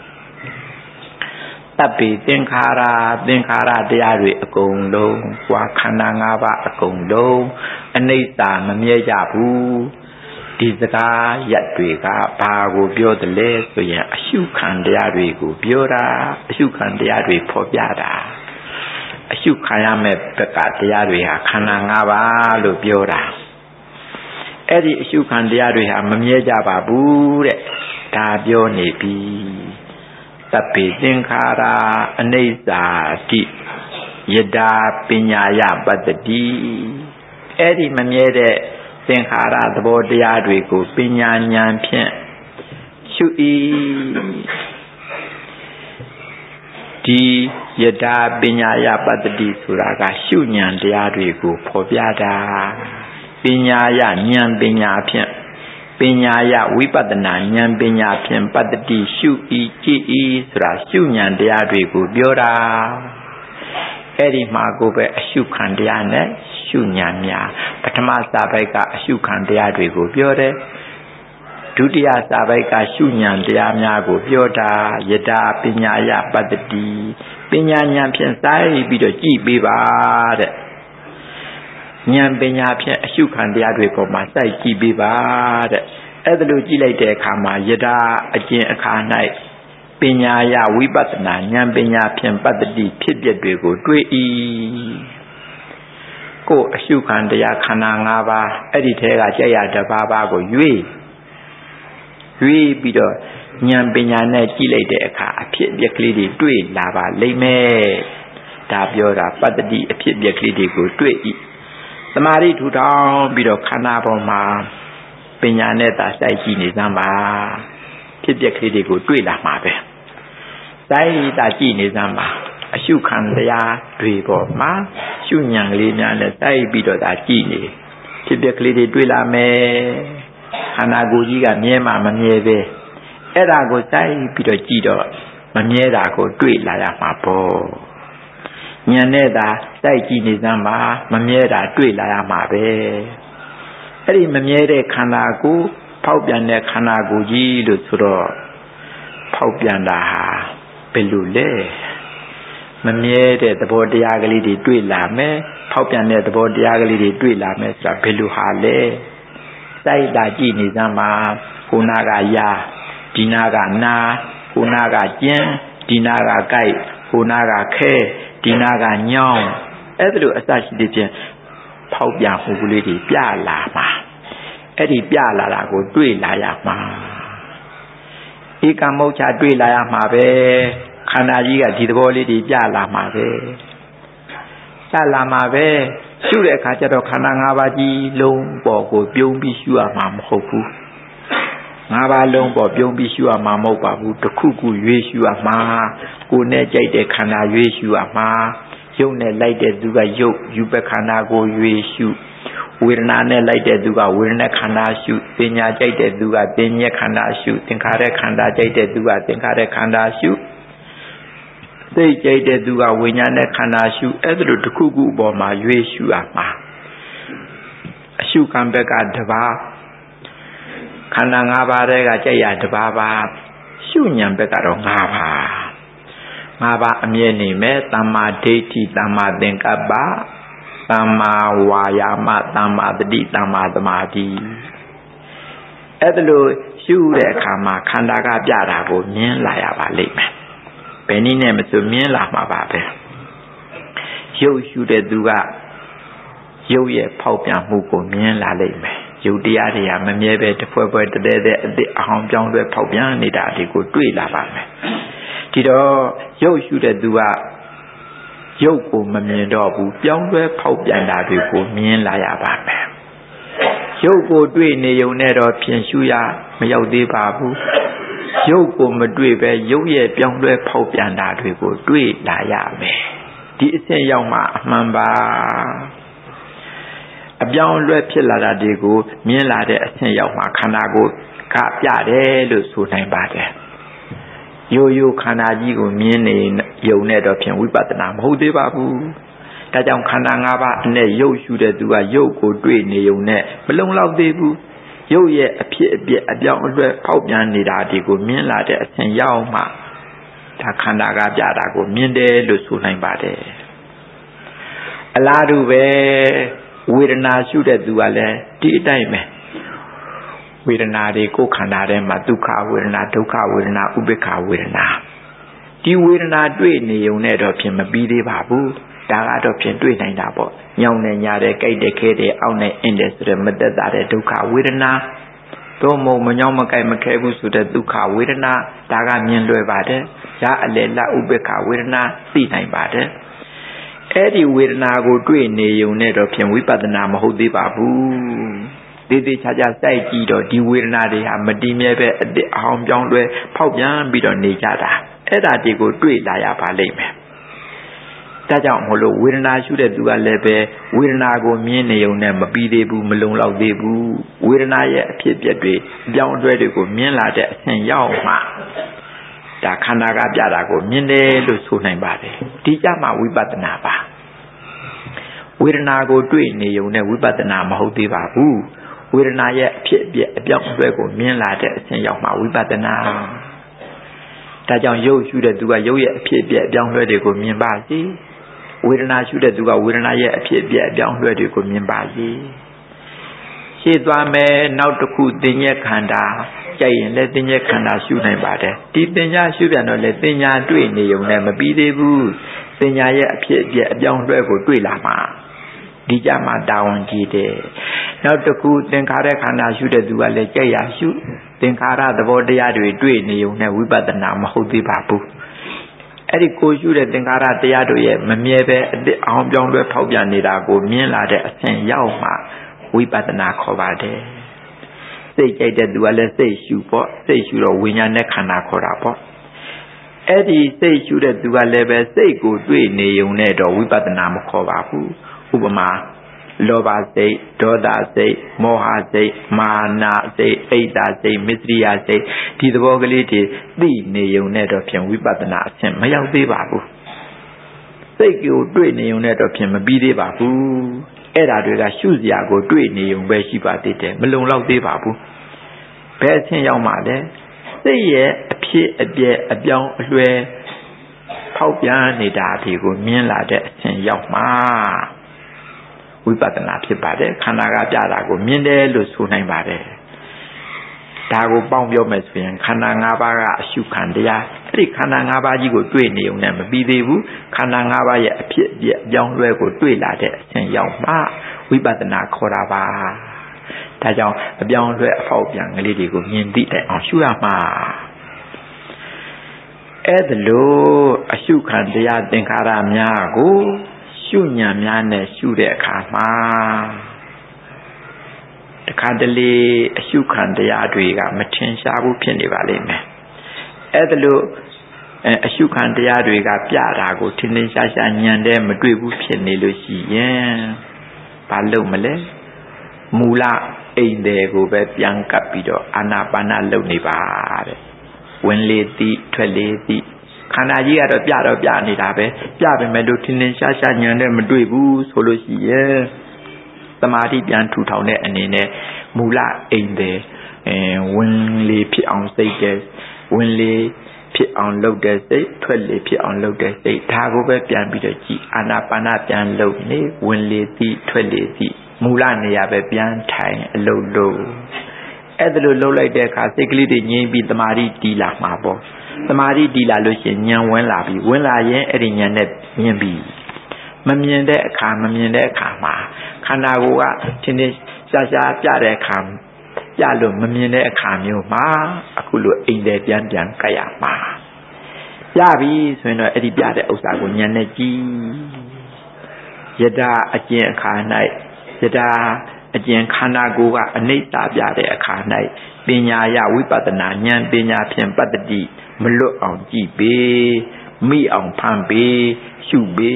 သဗ္ဗေသင်္ခါရတရားတွေအကုန်လုံးကွာခန္ဓာ၅ပါးအကုန်လုံးအနိစ္စမမြဲကြဘူးဒီစကားရက်တွေကဘာကိုပြောတယ်လဲဆိုရင်အရှုခံတရားတွေကိုပြောတာအရှုခံတရားတွေဖော်ပြတာအရှုခံရမယ့်ဘက်ကတရားတွေဟာခန္ဓာ၅ပါးလို့ပြောတာအဲ့ဒီအရှုခံတရားတွေဟာမမြဲကြပါဘူးတဲ့ဒါပြောနေပြီသဗ္ဗေသင်္ခါရအနိစ္စတိယတာပညာယပတ္တိအဲ့ဒီမမြဲတဲ့သင်္ခါရသဘောတရားတွေကိုပညာဉာဏ်ဖြင့်ရှု၏ဒီယတာပညာယပတ္တိဆိုတာကရှုဉာဏ်တရားတွေကိုဖော်ပြတာပညာယဉာဏ်ပညာဖြင့်ပညာယဝိပဿနာဉာဏ်ပညာဖြင့်ပတ္တိရှု၏ကြည်၏ဆိုတာရှုဉာဏ်တရားတွေကိုပြောတာအဲ့ဒီမှာကိုပဲအရှုခံတရားနဲ့ရှုဉာဏ်များပထမစာပိုက်ကအရှုခံတရားတွေကိုပြောတယ်ဒုတိယစာပိုက်ကရှုဉဏ်တရားများကိုပြောတာယတာပညာယပတ္တိပညာဉာဏ်ဖြင့်စိုက်ပြီးတော့ကြည်ပေးပါတဲ့ဉာဏ်ပညာဖြင့်အရှုခံတရားတွေပေါ်မှာစိုက်ကြည့်ပေးပါတဲ့အဲ့ဒါလိုကြည့်လိုက်တဲ့အခါမှာယတာအကျင့်အခါ၌ပညာယဝိပဿနာဉာဏ်ပညာဖြင့်ပတ္တိဖြစ်ပျက်တွေကိုတွေ့၏ကိုယ်အရှုခံတရားခန္ဓာ၅ပါးအဲ့ဒီထဲကကြက်ရတစ်ပါးပါးကိုရွေးပြီးတော့ဉာဏ်ပညာနဲ့ကြည့်လိုက်တဲ့အခါအဖြစ်အပျက်ကလေးတွေတွေ့လာပါလိမ့်မယ်ဒါပြောတာပတ္တိအဖြစ်အပျက်ကလေးတွေကိုတွေ့၏သမာဓိထူထောင်ပြီးတော့ခန္ဓာပေါ်မှာပညာနဲ့သာစိုက်ကြည့်နေစမ်းပါဖြစ်ပျက်ကလေးတွေကိုတွေ့လာမှာပဲစိုက်တာကြည့်နေစမ်းပါအရှုခံတရားတွေပေါ်မှာရှုဉဏ်ကလေးများနဲ့စိုက်ပြီးတော့သာကြည့်နေဖြစ်ပျက်ကလေးတွေတွေ့လာမယ်ခန္ဓာကိုယ်ကြီးကမြဲမှမမြဲပဲအဲ့ဒါကိုစိုက်ပြီးတော့ကြည့်တော့မမြဲတာကိုတွေ့လာရမှာပေါ့ဉာဏ်နဲ့သာစိုက်ကြည့်နေစမ်းပါမမြဲတာတွေ့လာရမှာပဲအဲ့ဒီမမြဲတဲ့ခန္ဓာကိုယ်ဖောက်ပြန်တဲ့ခန္ဓာကိုယ်ကြီးလို့ဆိုတော့ဖောက်ပြန်တာဟာဘယ်လိုလဲမမြဲတဲ့သဘောတရားကလေးတွေတွေ့လာမယ်ဖောက်ပြန်တဲ့သဘောတရားကလေးတွေတွေ့လာမယ်ဆိုတာဘယ်လိုဟာလဲစိုက်တာကြည့်နေစမ်းပါခုနကယာဒီနာကနာခုနကကျင်းဒီနာကကြိုက်ခုနကခဲဒီနာကညောင်းအဲ့ဒါလိုအစရှိတဲ့ဖြင့်ဖောက်ပြန်မှုကလေးတွေပြလာမှာအဲ့ဒီပြလာတာကိုတွေ့လာရမှာဧကမုတ်ချတွေ့လာရမှာပဲခန္ဓာကြီးကဒီသဘောလေးတွေပြလာမှာပဲပြလာမှာပဲရှုတဲ့အခါကျတော့ခန္ဓာ၅ပါးကြီးလုံးပေါ်ကိုပြုံးပြီးရှုရမှာမဟုတ်ဘူး၅ပါးလုံးပေါ်ပြုံးပြီးရှုရမှာမဟုတ်ပါဘူးတစ်ခုခုရွေးရှုရမှာကိုယ်နဲ့ကြိုက်တဲ့ခန္ဓာရွေးရှုရမှာရုပ်နဲ့လိုက်တဲ့သူကရုပ်ယူပခန္ဓာကိုရွေးရှုဝေဒနာနဲ့လိုက်တဲ့သူကဝေဒနာခန္ဓာရှုပညာကြိုက်တဲ့သူကပညာခန္ဓာရှုသင်္ခါရခန္ဓာကြိုက်တဲ့သူကသင်္ခါရခန္ဓာရှုသိကြိုက်တဲ့သူကဝိညာဉ်နဲ့ခန္ဓာရှုအဲ့ဒါလိုတစ်ခုခုအပေါ်မှာရွေးရှုရမှာအရှုခံဘက်ကတစ်ပါးခန္ဓာ၅ပါးတည်းကကြိုက်ရတစ်ပါးပါရှုဉဏ်ဘက်ကတော့၅ပါး၅ပါးအမြဲနေမယ်သမ္မာဒိဋ္ဌိသမ္မာသင်္ကပ္ပသမ္မာဝါယာမသမ္မာတတိသမ္မာသမာဓိအဲ့ဒါလိုရှုတဲ့အခါမှာခန္ဓာကပြတာကိုမြင်လာရပါလိမ့်မယ်ဘယ်နည်းနဲ့မဆိုမြင်လာမှာပါပဲရုပ်ရှုတဲ့သူကရုပ်ရဲ့ဖောက်ပြန်မှုကိုမြင်လာလိမ့်မယ်ရုပ်တရားတွေကမမြဲပဲတစ်ဖွဲဖွဲတည်းအစ်အဟောင်းပြောင်းလဲဖောက်ပြန်နေတာဒီကိုတွေ့လာပါမယ်ဒီတော့ရုပ်ရှုတဲ့သူကရုပ်ကိုမမြင်တော့ဘူးပြောင်းလဲဖောက်ပြန်တာတွေကိုမြင်လာရပါမယ်ရုပ်ကိုတွေ့နေုံနဲ့တော့ဖြင့်ရှုရမရောက်သေးပါဘူးရုပ်ကိုမတွေ့ပဲရုပ်ရဲ့ပြောင်းလဲဖောက်ပြန်တာတွေကိုတွေ့လာရမယ်ဒီအဆင့်ရောက်မှအမှန်ပါအပြောင်းလဲဖြစ်လာတာတွေကိုမြင်လာတဲ့အဆင့်ရောက်မှခန္ဓာကိုယ်ကပြတယ်လို့ဆိုနိုင်ပါတယ်ရိုးခန္ဓာကြီးကိုမြင်နေရုံနဲ့တော့ဖြင့်ဝိပဿနာမဟုတ်သေးပါဘူးဒါကြောင့်ခန္ဓာ၅ပါးအနဲ့ရုပ်ရှုတဲ့သူကရုပ်ကိုတွေ့နေုံနဲ့မလုံလောက်သေးဘူးရုပ်ရဲ့အဖြစ်အပျက်အပြောင်းအလဲဖောက်ပြန်နေတာဒီကိုမြင်လာတဲ့အဆင့်ရောက်မှဒါခန္ဓာကပြတာကိုမြင်တယ်လို့ဆိုနိုင်ပါတယ်အလားတူပဲဝေဒနာရှုတဲ့သူကလည်းဒီအတိုင်းပဲဝေဒနာတွေကိုယ်ခန္ဓာထဲမှာဒုက္ခဝေဒနာဒုက္ခဝေဒနာဥပေက္ခဝေဒနာဒီဝေဒနာတွေ့နေုံနဲ့တော့ဖြင့်မပြီးသေးပါဘူးဒါကတော့ဖြင့်တွေ့နိုင်တာပေါ့ညောင်းနေညာတဲ့ကြိုက်တဲ့ခဲတဲ့အောက်နဲ့အင်းတဲ့ဆိုတဲ့မသက်သာတဲ့ဒုက္ခဝေဒနာတော့မညောင်းမကြိုက်မခဲဘူးဆိုတဲ့ဒုက္ခဝေဒနာဒါကမြင်လွယ်ပါတယ်ဈာအလယ်လဥပေက္ခဝေဒနာသိနိုင်ပါတယ်အဲ့ဒီဝေဒနာကိုတွေ့နေုံနဲ့တော့ဖြင့်ဝိပဿနာမဟုတ်သေးပါဘူးသေးသေးချာချာစိုက်ကြည့်တော့ဒီဝေဒနာတွေဟာမတည်မြဲပဲအစ်အဟောင်းပြောင်းလဲဖောက်ပြန်ပြီးတော့နေကြတာအဲ့ဒါတွေကိုတွေ့လာရပါလိမ့်မယ်ဒါကြောင့်မလို့ဝေဒနာရှုတဲ့သူကလည်းပဲဝေဒနာကိုမြင်နေုံနဲ့မပြီးသေးဘူးမလုံလောက်သေးဘူးဝေဒနာရဲ့အဖြစ်အပျက်တွေအပြောင်းအလဲတွေကိုမြင်လာတဲ့အဆင့်ရောက်မှဒါခန္ဓာကပြတာကိုမြင်တယ်လို့ဆိုနိုင်ပါတယ်ဒီကြမှာဝိပဿနာပါဝေဒနာကိုတွေ့နေုံနဲ့ဝိပဿနာမဟုတ်သေးပါဘူးဝေဒနာရဲ့အဖြစ်အပျက်အပြောင်းအလဲကိုမြင်လာတဲ့အဆင့်ရောက်မှဝိပဿနာဒါကြောင့်ရုပ်ရှုတဲ့သူကရုပ်ရဲ့အဖြစ်အပျက်အပြောင်းအလဲတွေကိုမြင်ပါစေဝေဒနာရှုတဲ့သူကဝေဒနာရဲ့အဖြစ်အပျက်အပြောင်းအလဲတွေကိုမြင်ပါစေရှေ့သွားမယ်နောက်တစ်ခုသင်ញက်ခန္ဓာကြိုက်ရင်လည်းသင်ញက်ခန္ဓာရှုနိုင်ပါတယ်ဒီသင်ညာရှုပြန်တော့လည်းသင်ညာတွေ့နေုံနဲ့မပြီးသေးဘူးသင်ညာရဲ့အဖြစ်အပျက်အပြောင်းအလဲကိုတွေ့လာမှာဒီကြမှာတာဝန်ကြီးတယ်နောက်တစ်ခုသင်္ခါရခန္ဓာရှုတဲ့သူကလည်းကြိုက်ရရှုသင်္ခါရသဘောတရားတွေတွေ့နေုံနဲ့ဝိပဿနာမဟုတ်သေးပါဘူးအဲ့ဒီကိုရှုတဲ့သင်္ခါရတရားတို့ရဲ့မမြဲပဲအစ်အောင်ပြောင်းလဲဖောက်ပြန်နေတာကိုမြင်လာတဲ့အဆင့်ရောက်မှဝိပဿနာခေါ်ပါတယ်စိတ်ကြိုက်တဲ့သူကလည်းစိတ်ရှုပေါ့စိတ်ရှုတော့ဝိညာဉ်နဲ့ခန္ဓာခေါ်တာပေါ့အဲ့ဒီစိတ်ရှုတဲ့သူကလည်းပဲစိတ်ကိုတွေ့နေုံနဲ့တော့ဝိပဿနာမခေါ်ပါဘူးဥပမာလောဘစိတ်ဒေါသစိတ်မောဟစိတ်မာနစိတ်အိတ်တာစိတ်မစ္စရိယစိတ်ဒီသဘောကလေးတွေသိနေုံနဲ့တော့ဖြင့်ဝိပဿနာအဆင့်မရောက်သေးပါဘူးစိတ်ကိုတွေ့နေုံနဲ့တော့ဖြင့်မပြီးသေးပါဘူးအဲ့ဒါတွေကရှုစရာကိုတွေ့နေုံပဲရှိပါသေးတယ်မလုံလောက်သေးပါဘူးဘယ်အဆင့်ရောက်မှလဲစိတ်ရဲ့အဖြစ်အပျက်အပြောင်းအလဲဖောက်ပြန်နေတာဒီကိုမြင်လာတဲ့အဆင့်ရောက်မှဝိပဿနာဖြစ်ပါတယ်ခန္ဓာကပြတာကိုမြင်တယ်လို့ဆိုနိုင်ပါတယ်ဒါကိုပေါင်းပြောမယ်ဆိုရင်ခန္ဓာ၅ပါးကအရှုခံတရားအဲ့ဒီခန္ဓာ၅ပါးကြီးကိုတွေ့နေုံနဲ့မပြီးသေးဘူးခန္ဓာ၅ပါးရဲ့အဖြစ်အပျက်အပြောင်းအလဲကိုတွေ့လာတဲ့အဆင့်ရောက်မှဝိပဿနာခေါ်တာပါဒါကြောင့်အပြောင်းအလဲအဖောက်ပြန်ကလေးတွေကိုမြင်သိတဲ့အောင်ရှုရမှာအဲ့ဒါလို့အရှုခံတရားသင်္ခါရများကိုရှုဉာဏ်များနဲ့ရှုတဲ့အခါမှာတခါတလေအရှုခံတရားတွေကမထင်ရှားဘူးဖြစ်နေပါလိမ့်မယ်အဲ့ဒါလို့အရှုခံတရားတွေကပြတာကိုထင်ထင်ရှားရှားဉာဏ်နဲ့မတွေ့ဘူးဖြစ်နေလို့ရှိရင်ဘာလုပ်မလဲမူလအိမ်တွေကိုပဲပြန်ကပ်ပြီးတော့အာနာပါနလုပ်နေပါတဲ့ဝင်လေသိထွက်လေသိခန္ဓာကြီးကတော့ပြနေတာပဲပြပေမဲ့လို့ထင်ထင်ရှားရှားဉာဏ်နဲ့မတွေ့ဘူးဆိုလို့ရှိရင်သမာဓိပြန်ထူထောင်တဲ့အနေနဲ့မူလအိမ်တွေဝင်လေဖြစ်အောင်စိတ်တဲ့ဝင်လေဖြစ်အောင်လုပ်တဲ့စိတ်ထွက်လေဖြစ်အောင်လုပ်တဲ့စိတ်ဒါကိုပဲပြန်ပြီးတော့ကြည်အာနာပါနပြန်လုပ်နေဝင်လေသိထွက်လေသိမူလနေရာပဲပြန်ထိုင်အလုပ်လုပ်အဲ့ဒါလိုလုပ်လိုက်တဲ့အခါစိတ်ကလေးတွေငြိမ်ပြီးသမာဓိတည်လာမှာပေါ့သမာဓိတည်လာလို့ရှိရင်ဉာဏ်ဝင်လာပြီဝင်လာရင်အဲ့ဒီဉာဏ်နဲ့မြင်ပြီမမြင်တဲ့အခါမှာခန္ဓာကိုယ်ကထင်ထင်ရှားရှားပြတဲ့အခါပြလို့မမြင်တဲ့အခါမျိုးမှာအခုလိုအိမ်တယ်ပြန်ကပ်ရမှာပြပြီဆိုရင်တော့အဲ့ဒီပြတဲ့ဥစ္စာကိုဉာဏ်နဲ့ကြည့်ယထာအကျင့်အခါ၌ယထာအကျင့်ခန္ဓာကိုယ်ကအနိစ္စပြတဲ့အခါ၌ပညာယဝိပဿနာဉာဏ်ပညာဖြင့်ပတ္တိမလွတ်အောင်ကြည့်ပေမိအောင်ဖမ်းပေရှုပေ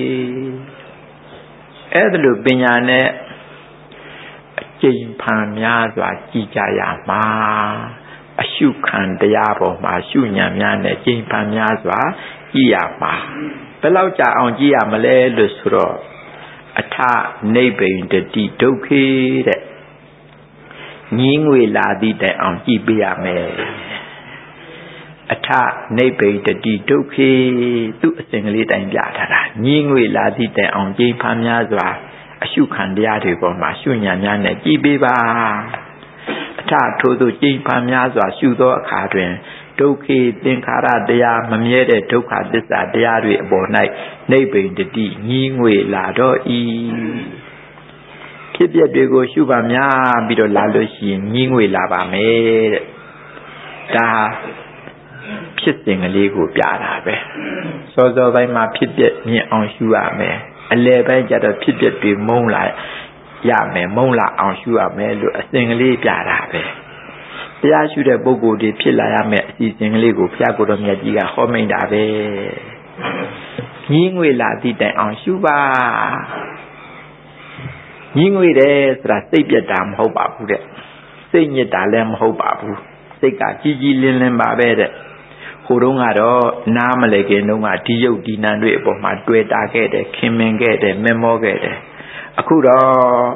အဲ့ဒါလိုပညာနဲ့အကျဉ်းဖန်များစွာကြည်ကြရမှာအရှုခံတရားပေါ်မှာရှုဉာဏ်များနဲ့ကျဉ်းဖန်များစွာကြည်ရမှာဘယ်လောက်ကြာအောင်ကြည်ရမလဲလို့ဆိုတော့အထနိဗ္ဗိတတိဒုက္ခေတဲ့ညီးငွေလာသည့်တိုင်အောင်ကြည်ပေးရမယ်အထနိဗ္ဗိတတိဒုက္ခေသူ့အစဉ်ကလေးတိုင်ပြထားတာညီးငွေလာသည့်တိုင်အောင်ကျဉ်းဖန်များစွာအရှုခံတရားတွေပေါ်မှာရှုဉာဏ်များနဲ့ကြည်ပေးပါအထထို့သို့ကျဉ်းဖန်များစွာရှုသောအခါတွင်ဒုက္ခေသင်္ခါရတရားမမြဲတဲ့ဒုက္ခသစ္စာတရားတွေအပေါ်၌နိဗ္ဗိတတိညီးငွေလာတော့ဤဖြစ်ပျက်တွေကိုရှုပါများပြီးတော့လာလို့ရှိရင်ညီးငွေလာပါမယ်တဲ့ဒါဖြစ်စဉ်ကလေးကိုပြတာပဲစောစောပိုင်းမှာဖြစ်ပျက်မြင်အောင်ရှုရမယ်အလယ်ပိုင်းကျတော့ဖြစ်ပျက်တွေမုန်းလာရမယ်မုန်းလာအောင်ရှုရမယ်လို့အစဉ်ကလေးပြတာပဲတရားရှုတဲ့ပုဂ္ဂိုလ်တွေဖြစ်လာရမယ်အစီအစဉ်ကလေးကိုဘုရားကိုယ်တော်မြတ်ကြီးကဟောမိန့်တာပဲညီးငွေလာသည့်တိုင်အောင်ရှုပါညီးငွေတယ်ဆိုတာစိတ်ပြက်တာမဟုတ်ပါဘူးတဲ့စိတ်ညစ်တာလည်းမဟုတ်ပါဘူးစိတ်ကကြီးကြီးလင်းလင်းပါပဲတဲ့ဟိုတုန်းကတော့နားမလဲခင်တုန်းကဒီယုတ်ဒီနံတွေအပေါ်မှာတွေ့တာခဲ့တယ်ခင်မင်ခဲ့တယ်မမောခဲ့တယ်အခုတော့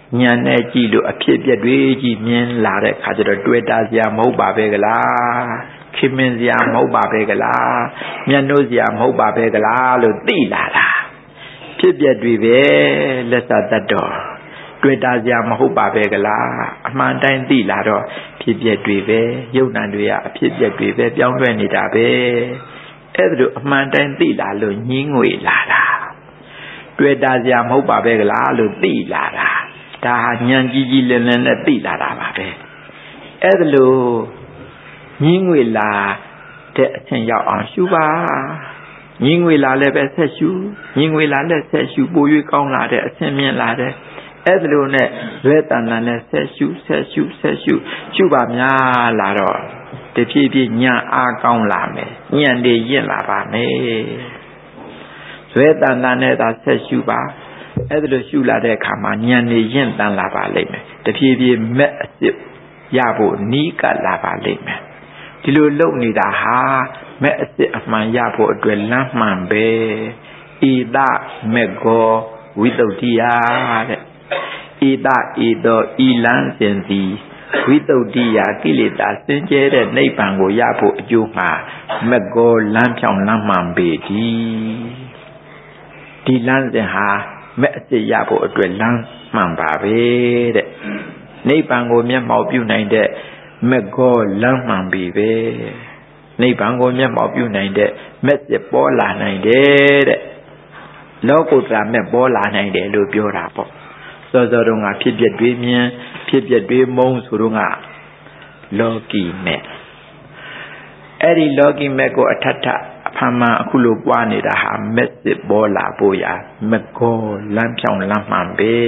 ဉာဏ်နဲ့ကြည့်လို့အဖြစ်ပြက်တွေကြီးမြင်လာတဲ့ခါကျတော့တွေ့တာစရာမဟုတ်ပါပဲကလားခင်မင်စရာမဟုတ်ပါပဲကလားမျက်နှုတ်စရာမဟုတ်ပါပဲကလားလို့သိလာတာဖြစ်ပြက်တွေပဲလက်စတတ်တော့တွေ့တာစရာမဟုတ်ပါပဲကလားအမှန်တိုင်းသိလာတော့ဖြစ်ပြက်တွေပဲယုံ nant တွေကအဖြစ်ပြက်တွေပဲပြောင်းလဲနေတာပဲအဲ့ဒါလိုအမှန်တိုင်းသိလာလို့ညင်းငွေလာတာတွေ့တာစရာမဟုတ်ပါပဲကလားလို့သိလာတာဒါဟာဉာဏ်ကြီးကြီးလင်းလင်းနဲ့သိလာတာပါပဲအဲ့ဒါလိုညင်းငွေလာတဲ့အဆင့်ရောက်အောင်ရှုပါညင်းငွေလာလည်းပဲဆက်ရှုညင်းငွေလာလည်းဆက်ရှုပို၍ကောင်းလာတဲ့အဆင့်မြင်လာတဲ့အဲ့ဒါလိုနဲ့လွဲတန်တန်နဲ့ဆက်ရှုရှုပါများလာတော့တဖြည်းဖြည်းဉာဏ်အားကောင်းလာမယ်ဉာဏ်တွေရင့်လာပါမယ်လွဲတန်တန်နဲ့သာဆက်ရှုပါအဲ့ဒါလိုရှုလာတဲ့အခါမှာဉာဏ်တွေရင့်တန်လာပါလိမ့်မယ်တဖြည်းဖြည်းမဲ့အစစ်ရဖို့နီးကပ်လာပါလိမ့်မယ်ဒီလိုလုပ်နေတာဟာမဲ့အစစ်အမှန်ရဖို့အတွက်လမ်းမှန်ပဲဣဒမေကောဝိတုဒ္ဓိယတဲ့ဣဒဤသောဤလမ်းစဉ်သည်ဝိတုဒ္ဓိယကိလေသာစင်ကြဲတဲ့နိဗ္ဗာန်ကိုရဖို့အကျိုးမှာမေကောလမ်းဖြောင်းလမ်းမှန်ပေသည်ဒီလမ်းစဉ်ဟာမဲ့အစစ်ရဖို့အတွက်လမ်းမှန်ပါပဲတဲ့နိဗ္ဗာန်ကိုမျက်မှောက်ပြုနိုင်တဲ့မေကောလမ်းမှန်ပြီပဲနိဗ္ဗာန်ကိုမျက်မှောက်ပြုနိုင်တဲ့မဲ့စစ်ပေါ်လာနိုင်တယ်တဲ့လောကုတ္တရာမဲ့ပေါ်လာနိုင်တယ်လို့ပြောတာပေါ့စောစောတုန်းကဖြစ်ပျက်တွေမြင်ဖြစ်ပျက်တွေမုံဆိုတော့ကလောကီမဲ့အဲ့ဒီလောကီမဲ့ကိုအထထအဖန်မှန်အခုလိုပွားနေတာဟာမဲ့စစ်ပေါ်လာဖို့ရာမကောလမ်းဖြောင်းလမ်းမှန်ပဲ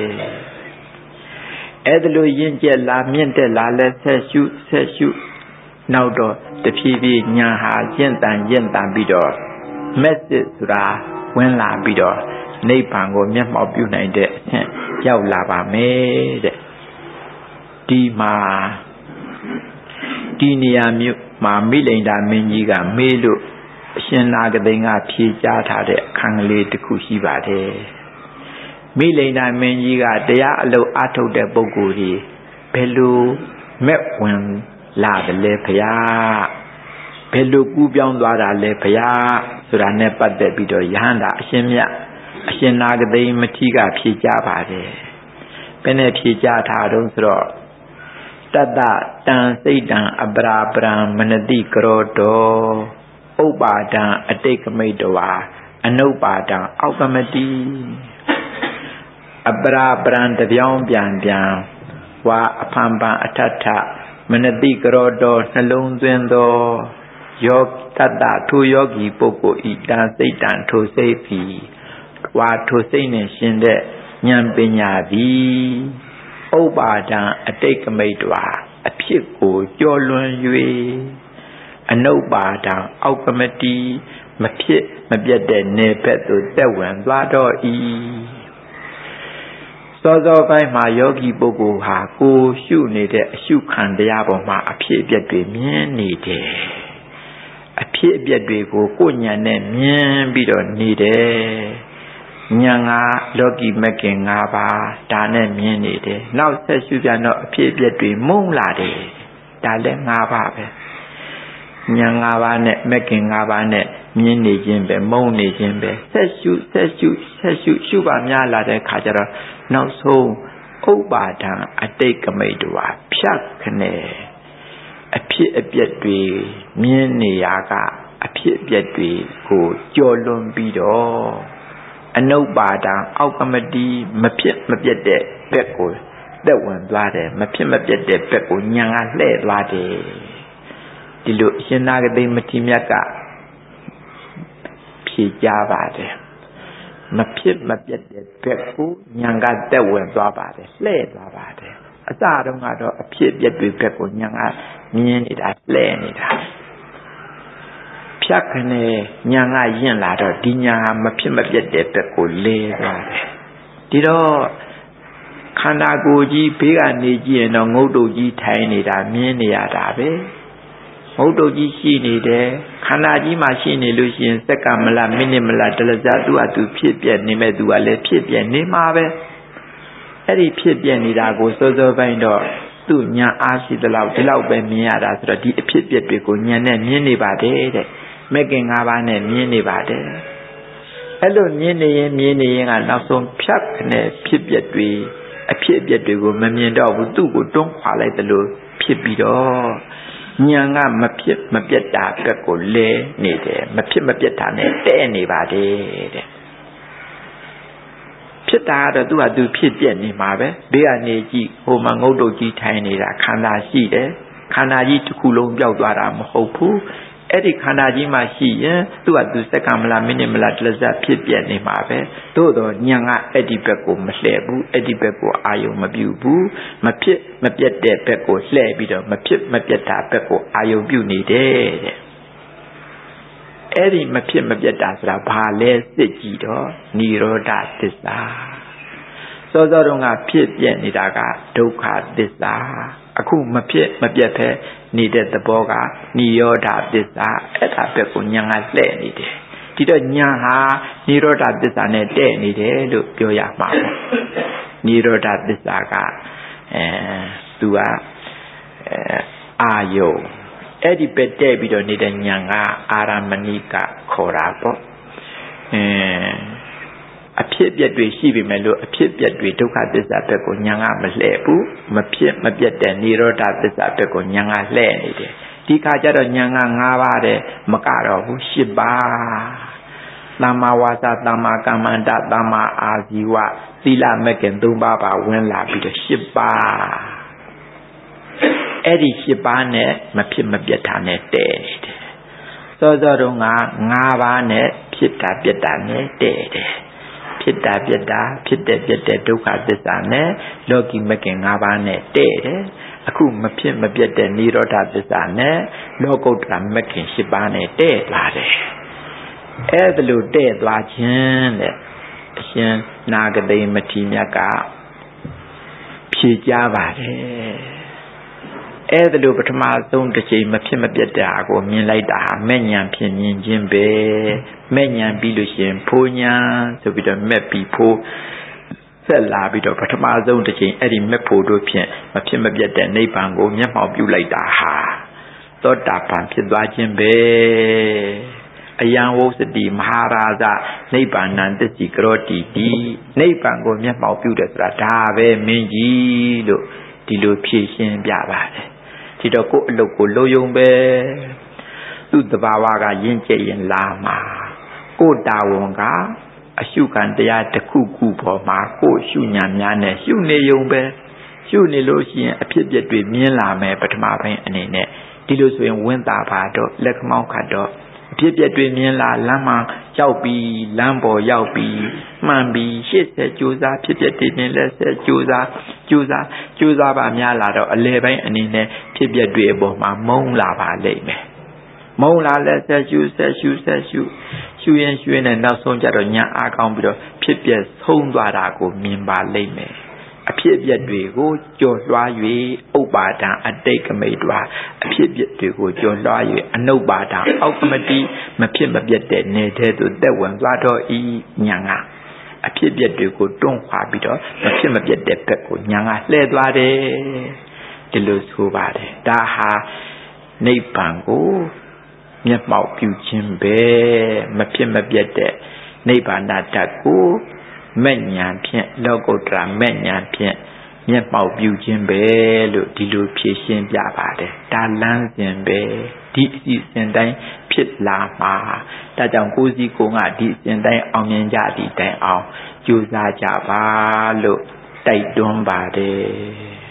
အဲ့ဒါလိုယဉ်ကျက်လာမြင့်တက်လာလဲဆက်ရှုနောက်တော့တဖြည်းဖြည်းညာဟာကျင့်တန်ပြီးတော့မဲ့စစ်ဆိုတာဝင်လာပြီးတော့နိဗ္ဗာန်ကိုမျက်မှောက်ပြုနိုင်တဲ့အဆင့်ရောက်လာပါမယ်တဲ့ဒီမှာဒီနေရာမြို့မှာမိလိန်တာမင်းကြီးကမေးလို့အရှင်နာဂသိန်းကဖြေကြားထားတဲ့အခန်းကလေးတစ်ခုရှိပါတယ်မိလိန်တာမင်းကြီးကတရားအလုပ်အထုတ်တဲ့ပုဂ္ဂိုလ်ကြီးဘယ်လိုမဲ့ဝင်လာတယ်လဲဘုရားဘယ်လိုကူးပြောင်းသွားတာလဲဘုရားဆိုတာနဲ့ပတ်သက်ပြီးတော့ယဟန္တာအရှင်မြတ်အရှင်နာဂသိန်းမထေရကဖြေကြားပါတယ်ဘယ်နဲ့ဖြေကြားထားတော့ဆိုတော့တတ္တတံစိတ်တံအပရာပရံမနတိကရောတောဥပပါဒံအတိတ်ကမိတဝါအနုပပါဒံအောက်ကမတိအပရာပရံတပြောင်းပြန်ဝါအဖန်ပန်အထထမနတိကရောတောနှလုံးသွင်းသောယောတတ္တထိုယောဂီပုဂ္ဂိုလ်ဤတံစိတ်တံထိုစိတ်ပြီဝါထိုစိတ်နဲ့ရှင်တဲ့ဉာဏ်ပညာသည်ဥပပါဒံအတိတ်ကမိတဝါအဖြစ်ကိုကျော်လွန်၍အနုပပါဒံအောက်ကမတိမဖြစ်မပြတ်တဲ့နေဘက်သို့တက်ဝင်သွားတော့၏စောစောပိုင်းမှာယောဂီပုဂ္ဂိုလ်ဟာကိုရှုနေတဲ့အရှုခံတရားပေါ်မှာအဖြစ်အပျက်တွေမြင်နေတယ်အဖြစ်အပျက်တွေကိုကိုယ်ဉာဏ်နဲ့မြင်ပြီးတော့နေတယ်ဉာဏ်ကလောကီမဂ်ခင်၅ပါးဒါနဲ့မြင်နေတယ်နောက်ဆက်ရှုပြန်တော့အဖြစ်အပျက်တွေမုံလာတယ်ဒါလည်း၅ပါးပဲဉာဏ်၅ပါးနဲ့မဂ်ခင်၅ပါးနဲ့မြင်နေခြင်းပဲမုံနေခြင်းပဲဆက်ရှုရှုပါများလာတဲ့ခါကျတော့နောက်ဆုံးဥပပါဒံအတိတ်ကမိတဝါဖြတ်ခနဲ့အဖြစ်အပျက်တွေမြင်နေရကအဖြစ်အပျက်တွေကိုကြော်လွန်ပြီးတော့အနုပပါဒံအောက်ကမတိမဖြစ်မပြတ်တဲ့ဘက်ကိုတက်ဝင်သွားတယ်မဖြစ်မပြတ်တဲ့ဘက်ကိုဉာဏ်ကလှည့်သွားတယ်ဒီလိုအရှင်နာဂသိမထေရမြတ်ကဖြေကြားပါတယ်မဖြစ်မပြတ်တဲ့ဘက်ကိုဉာဏ်ကတက်ဝင်သွားပါတယ်လှည့်သွားပါတယ်အစတုန်းကတော့အဖြစ်အပျက်တွေဘက်ကိုဉာဏ်ကမြင်နေတာလှည့်နေတာဖြတ်ခနဲ့ဉာဏ်ကယဉ်လာတော့ဒီဉာဏ်ဟာမဖြစ်မပြတ်တဲ့ဘက်ကိုလဲသွားတယ်ဒီတော့ခန္ဓာကိုယ်ကြီးဘေးကနေကြည့်ရင်တော့ငုတ်တုတ်ကြီးထိုင်နေတာမြင်နေရတာပဲငုတ်တုတ်ကြီးရှိနေတယ်ခန္ဓာကြီးမှာရှိနေလို့ရှိရင်စက္ကန့်မလားမိနစ်မလားတလဇသူ့ဟာသူဖြစ်ပြနေမဲ့သူကလည်းဖြစ်ပြနေမှာပဲ Eddie Pip Yenidago, so the binder, two Nya Ashi the loud, the loud by Miada, the Pip Yetico, Nyane, Ninibade, making Avane, Ninibade. Hello, Nini, and now some Piap and a Pip Yetri, a Pip Yetigo, Mammy dog would do good, don't qualify the low Pipido. Nyanga Mapieta, Peco, Le, Nede, Mapieta, anybody. Pieta do Pit Yenny Mabe, Bea Neji, Homangodoji Tiny, Kana Shi, Kanaji to Kulong Yaudaram Hopu, Eddie Kanaji Mashi, do Secamla Minimal Laza Pit Yenny Mabe, Dodo Nyanga Eddie Peco Maslebu, Eddie Peco Ayo Mabubu, Mapiet de Peco Slebido, Mapieta Peco Ayo Buni de Eddie Mapieta Pale Sejido, Niro da Tisa. So the Runga Pit Yenidaga, Doka Disa, Aku Mapiet needed the Boga, Nio da Disa, Eta Peco Nyanga Lenide. Tito Nyaha, Niro da Disa ne de nide, look Yoya Mama. Niro da Disaga, Dua Ayo. Eddie Pete Bido Nida Nyanga, Aramanika, Korapo. A pip yet we see him a pip yet we took out this apeco Nyanga Malebu, Mapiet Niro da this apeco Nyanga Lenide. Tikajado Nyanga Navade, Makaro, Shiba. Lama Wasa, Lama Kamanda, Lama Aziwa, Sila Mekan Dumbaba, when la be the Shiba. Eddie Shibane, Mapietane dead. So the Runga, Navane, Pita Pietane dead. Pita Pieta, Duka Desane, Loki making Navane dead. Aku Mapieta Niro da Desane, Logo Dram making Shibane dead, lade. Evalu dead, Lajan, Nagade Matiniaka, Pijavade. Evalu Patamazo, the same Mapieta, or Milada, Menyan Pian Jimbe, Menyan Bilushin, Punya, so with a Mepi Po, Selabido Patamazo, the same Eddie Mepo Dopian, Mapieta, Napango, Yamau Bulada Ha. Thought that Pampi Jimbe. A young was the Maharaja, Napan and the Sigroti, Napango, Yamau Budas, Minji, Dilo Pishin Biabade. Tidoko loco loyumbe, Udawaga Yinche in Lama, O Dawonga, a shukan de at the cuckoo for Marco, Shunyan Yane, Shune Yumbe, Shune Losian appeared with Milame, but Marvin and in it, Dilos when went up Pado, Lekmokado, appeared with Mila Lama, Yaubi, Lambo Yaubi, Mambi, she said Juza, Pipiatin, let's say Juza Bamialado, a levy and in a Pibia Drebo, my Mon Lava lame. Mon La let's say you, and now so Jadonia Acombido, Pipia's home Darago, Mimba lame. A Pibia Drego, Joe Loye, Obada, a Decamedra, a Pibia Drego, Joe Loye, a Nobada, ultimately, Mapimba Biet, Nede, that one, Lado E. Nyanga. A Pibia Drego, don't quabito, Mapimba Biet de Peco, Nyanga, Ledwade, the Luz Hubade, Daha, Napango, Nyapau Puchimbe, Mapimba Biet, Napana Taku. Menyan Pian, Logo Dra, Menyan Pian, Yapau Bujimbe, Dilu Pishin Yabade, Dalan Zimbe, Deep Sendai, Pit Lama, Tajam Guzi Kunga, Deep Sendai, Onion Yadi, Dang Ao, Juza Java, Look, Tai Dumbade.